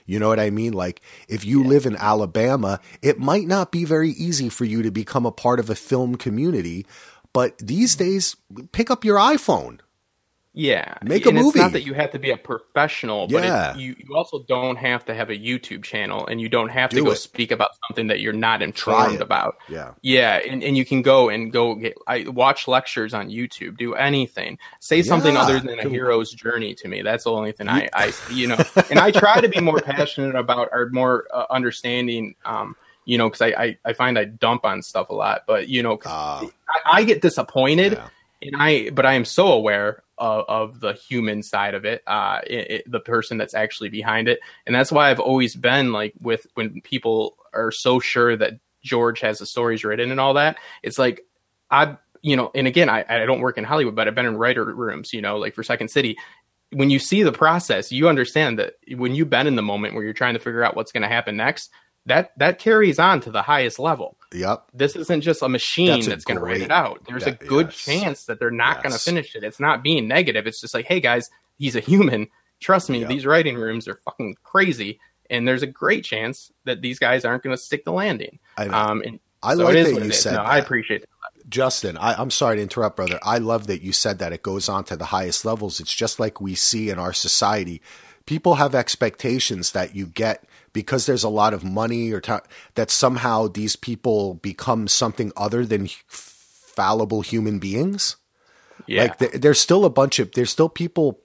You know what I mean? Like, if you live in Alabama, it might not be very easy for you to become a part of a film community. But these days, pick up your iPhone. Yeah. Make a movie. It's not that you have to be a professional, but you also don't have to have a YouTube channel, and you don't have to go speak about something that you're not informed about. Yeah. Yeah. And you can go watch lectures on YouTube, do anything, say something other than a hero's journey to me. That's the only thing I and I try to be more passionate about or more understanding, because I find I dump on stuff a lot, but, I get disappointed. Yeah. But I am so aware of the human side of it, the person that's actually behind it. And that's why I've always been like, when people are so sure that George has the stories written and all that, it's like, and again, I don't work in Hollywood, but I've been in writer rooms, like for Second City. When you see the process, you understand that when you've been in the moment where you're trying to figure out what's going to happen next, that carries on to the highest level. Yep. This isn't just a machine that's going to write it out. There's a good chance that they're not going to finish it. It's not being negative. It's just like, hey guys, he's a human. Trust me, these writing rooms are fucking crazy. And there's a great chance that these guys aren't going to stick the landing. I like that you said that. I appreciate that. Justin, I'm sorry to interrupt, brother. I love that you said that. It goes on to the highest levels. It's just like we see in our society. People have expectations that you get because there's a lot of money or that somehow these people become something other than fallible human beings. Yeah. Like there's still people,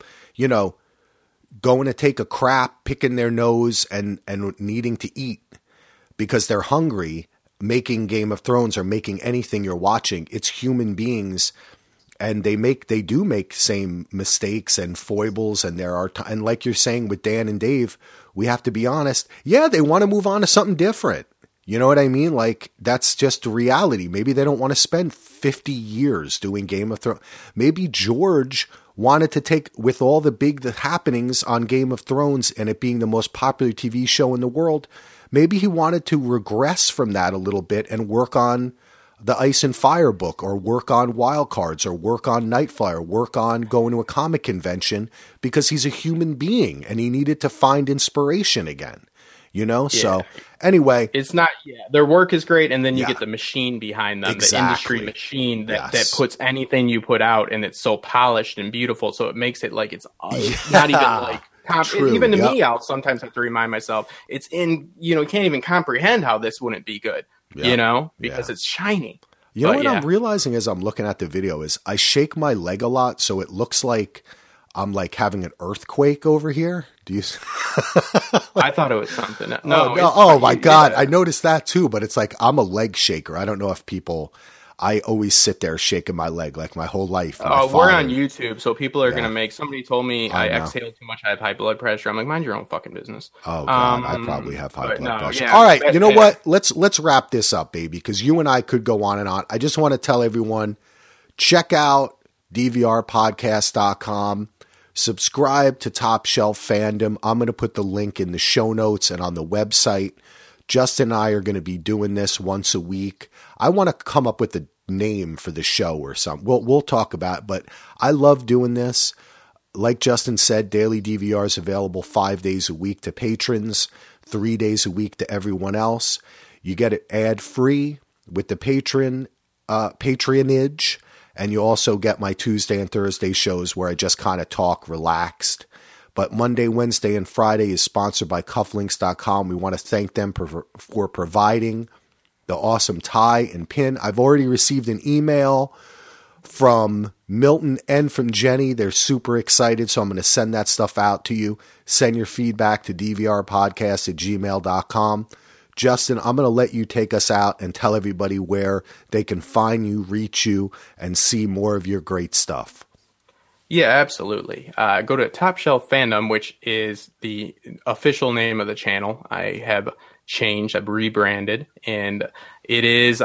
going to take a crap, picking their nose and needing to eat because they're hungry, making Game of Thrones or making anything you're watching. It's human beings. And they do make same mistakes and foibles, and and like you're saying with Dan and Dave, we have to be honest. Yeah, they want to move on to something different. You know what I mean? Like, that's just reality. Maybe they don't want to spend 50 years doing Game of Thrones. Maybe George wanted to take, with all the happenings on Game of Thrones and it being the most popular TV show in the world, maybe he wanted to regress from that a little bit and work on the Ice and Fire book, or work on Wild Cards, or work on Nightfire, work on going to a comic convention, because he's a human being and he needed to find inspiration again, So anyway, it's not, their work is great. And then you get the machine behind them, the industry machine that puts anything you put out, and it's so polished and beautiful. So it makes it like, it's not even like, even to me, I'll sometimes have to remind myself it's you can't even comprehend how this wouldn't be good. Because it's shiny. What I'm realizing as I'm looking at the video is I shake my leg a lot, so it looks like I'm like having an earthquake over here. Do you? I thought it was something. No. Oh my God. I noticed that too, but it's like I'm a leg shaker. I don't know if I always sit there shaking my leg like my whole life. We're on YouTube, so people are going to make. Somebody told me I exhaled too much. I have high blood pressure. I'm like, mind your own fucking business. Oh God, I probably have high blood pressure. All right, you know what? Let's wrap this up, baby, because you and I could go on and on. I just want to tell everyone, check out DVRpodcast.com. Subscribe to Top Shelf Fandom. I'm going to put the link in the show notes and on the website. Justin and I are going to be doing this once a week. I want to come up with a name for the show or something. We'll talk about it, but I love doing this. Like Justin said, Daily DVR is available 5 days a week to patrons, 3 days a week to everyone else. You get it ad-free with the patronage, and you also get my Tuesday and Thursday shows where I just kind of talk relaxed. But Monday, Wednesday, and Friday is sponsored by Cufflinks.com. We want to thank them for providing the awesome tie and pin. I've already received an email from Milton and from Jenny. They're super excited, so I'm going to send that stuff out to you. Send your feedback to dvrpodcast@gmail.com. Justin, I'm going to let you take us out and tell everybody where they can find you, reach you, and see more of your great stuff. Yeah, absolutely. Go to Top Shelf Fandom, which is the official name of the channel. I have changed, I've rebranded, and it is,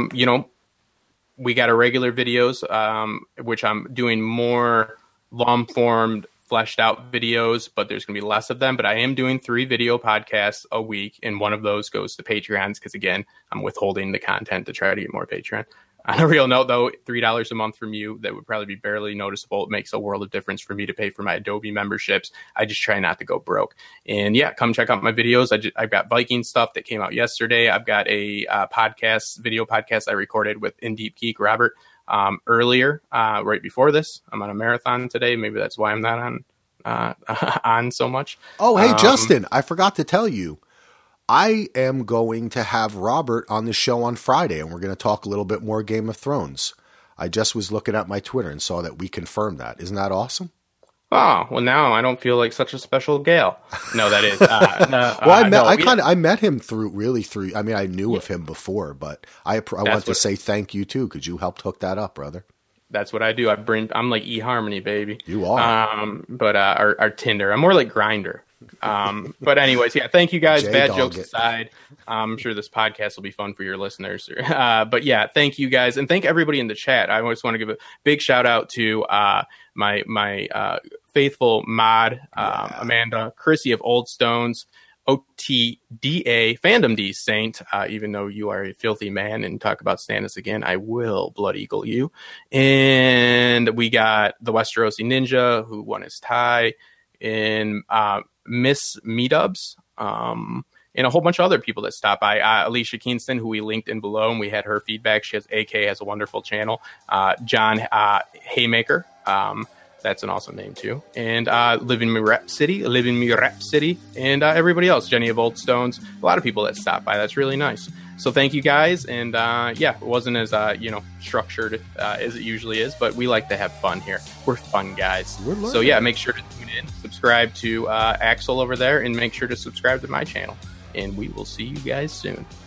we got our regular videos, which I'm doing more long-formed, fleshed-out videos, but there's going to be less of them. But I am doing 3 video podcasts a week, and one of those goes to Patreons, because, again, I'm withholding the content to try to get more Patreon. On a real note, though, $3 a month from you, that would probably be barely noticeable. It makes a world of difference for me to pay for my Adobe memberships. I just try not to go broke. And yeah, come check out my videos. I've got Viking stuff that came out yesterday. I've got a video podcast I recorded with In Deep Geek Robert earlier, right before this. I'm on a marathon today. Maybe that's why I'm not on so much. Oh, hey, Justin, I forgot to tell you. I am going to have Robert on the show on Friday, and we're going to talk a little bit more Game of Thrones. I just was looking at my Twitter and saw that we confirmed that. Isn't that awesome? Oh, well, now I don't feel like such a special gal. No, that is. I met him through. I mean, I knew of him before, but I want to say thank you too, because you helped hook that up, brother. That's what I do. I'm like eHarmony, baby. You are. But our Tinder. I'm more like Grindr. But anyways, yeah, thank you guys. Bad jokes aside, I'm sure this podcast will be fun for your listeners. But yeah, thank you guys. And thank everybody in the chat. I always want to give a big shout out to my faithful mod, Amanda, Chrissy of Old Stones, OTDA, Fandom D Saint, even though you are a filthy man and talk about Stannis again, I will Blood Eagle you. And we got the Westerosi Ninja, who won his tie, and Miss Meedubs, and a whole bunch of other people that stopped by. Alicia Kingston, who we linked in below, and we had her feedback. She has a wonderful channel. John Haymaker, that's an awesome name too. And Living Me Rep City, and everybody else, Jenny of Old Stones, a lot of people that stopped by. That's really nice. So thank you guys. And yeah, it wasn't as structured as it usually is, but we like to have fun here. We're fun guys. So yeah, make sure to tune in, subscribe to Axel over there, and make sure to subscribe to my channel. And we will see you guys soon.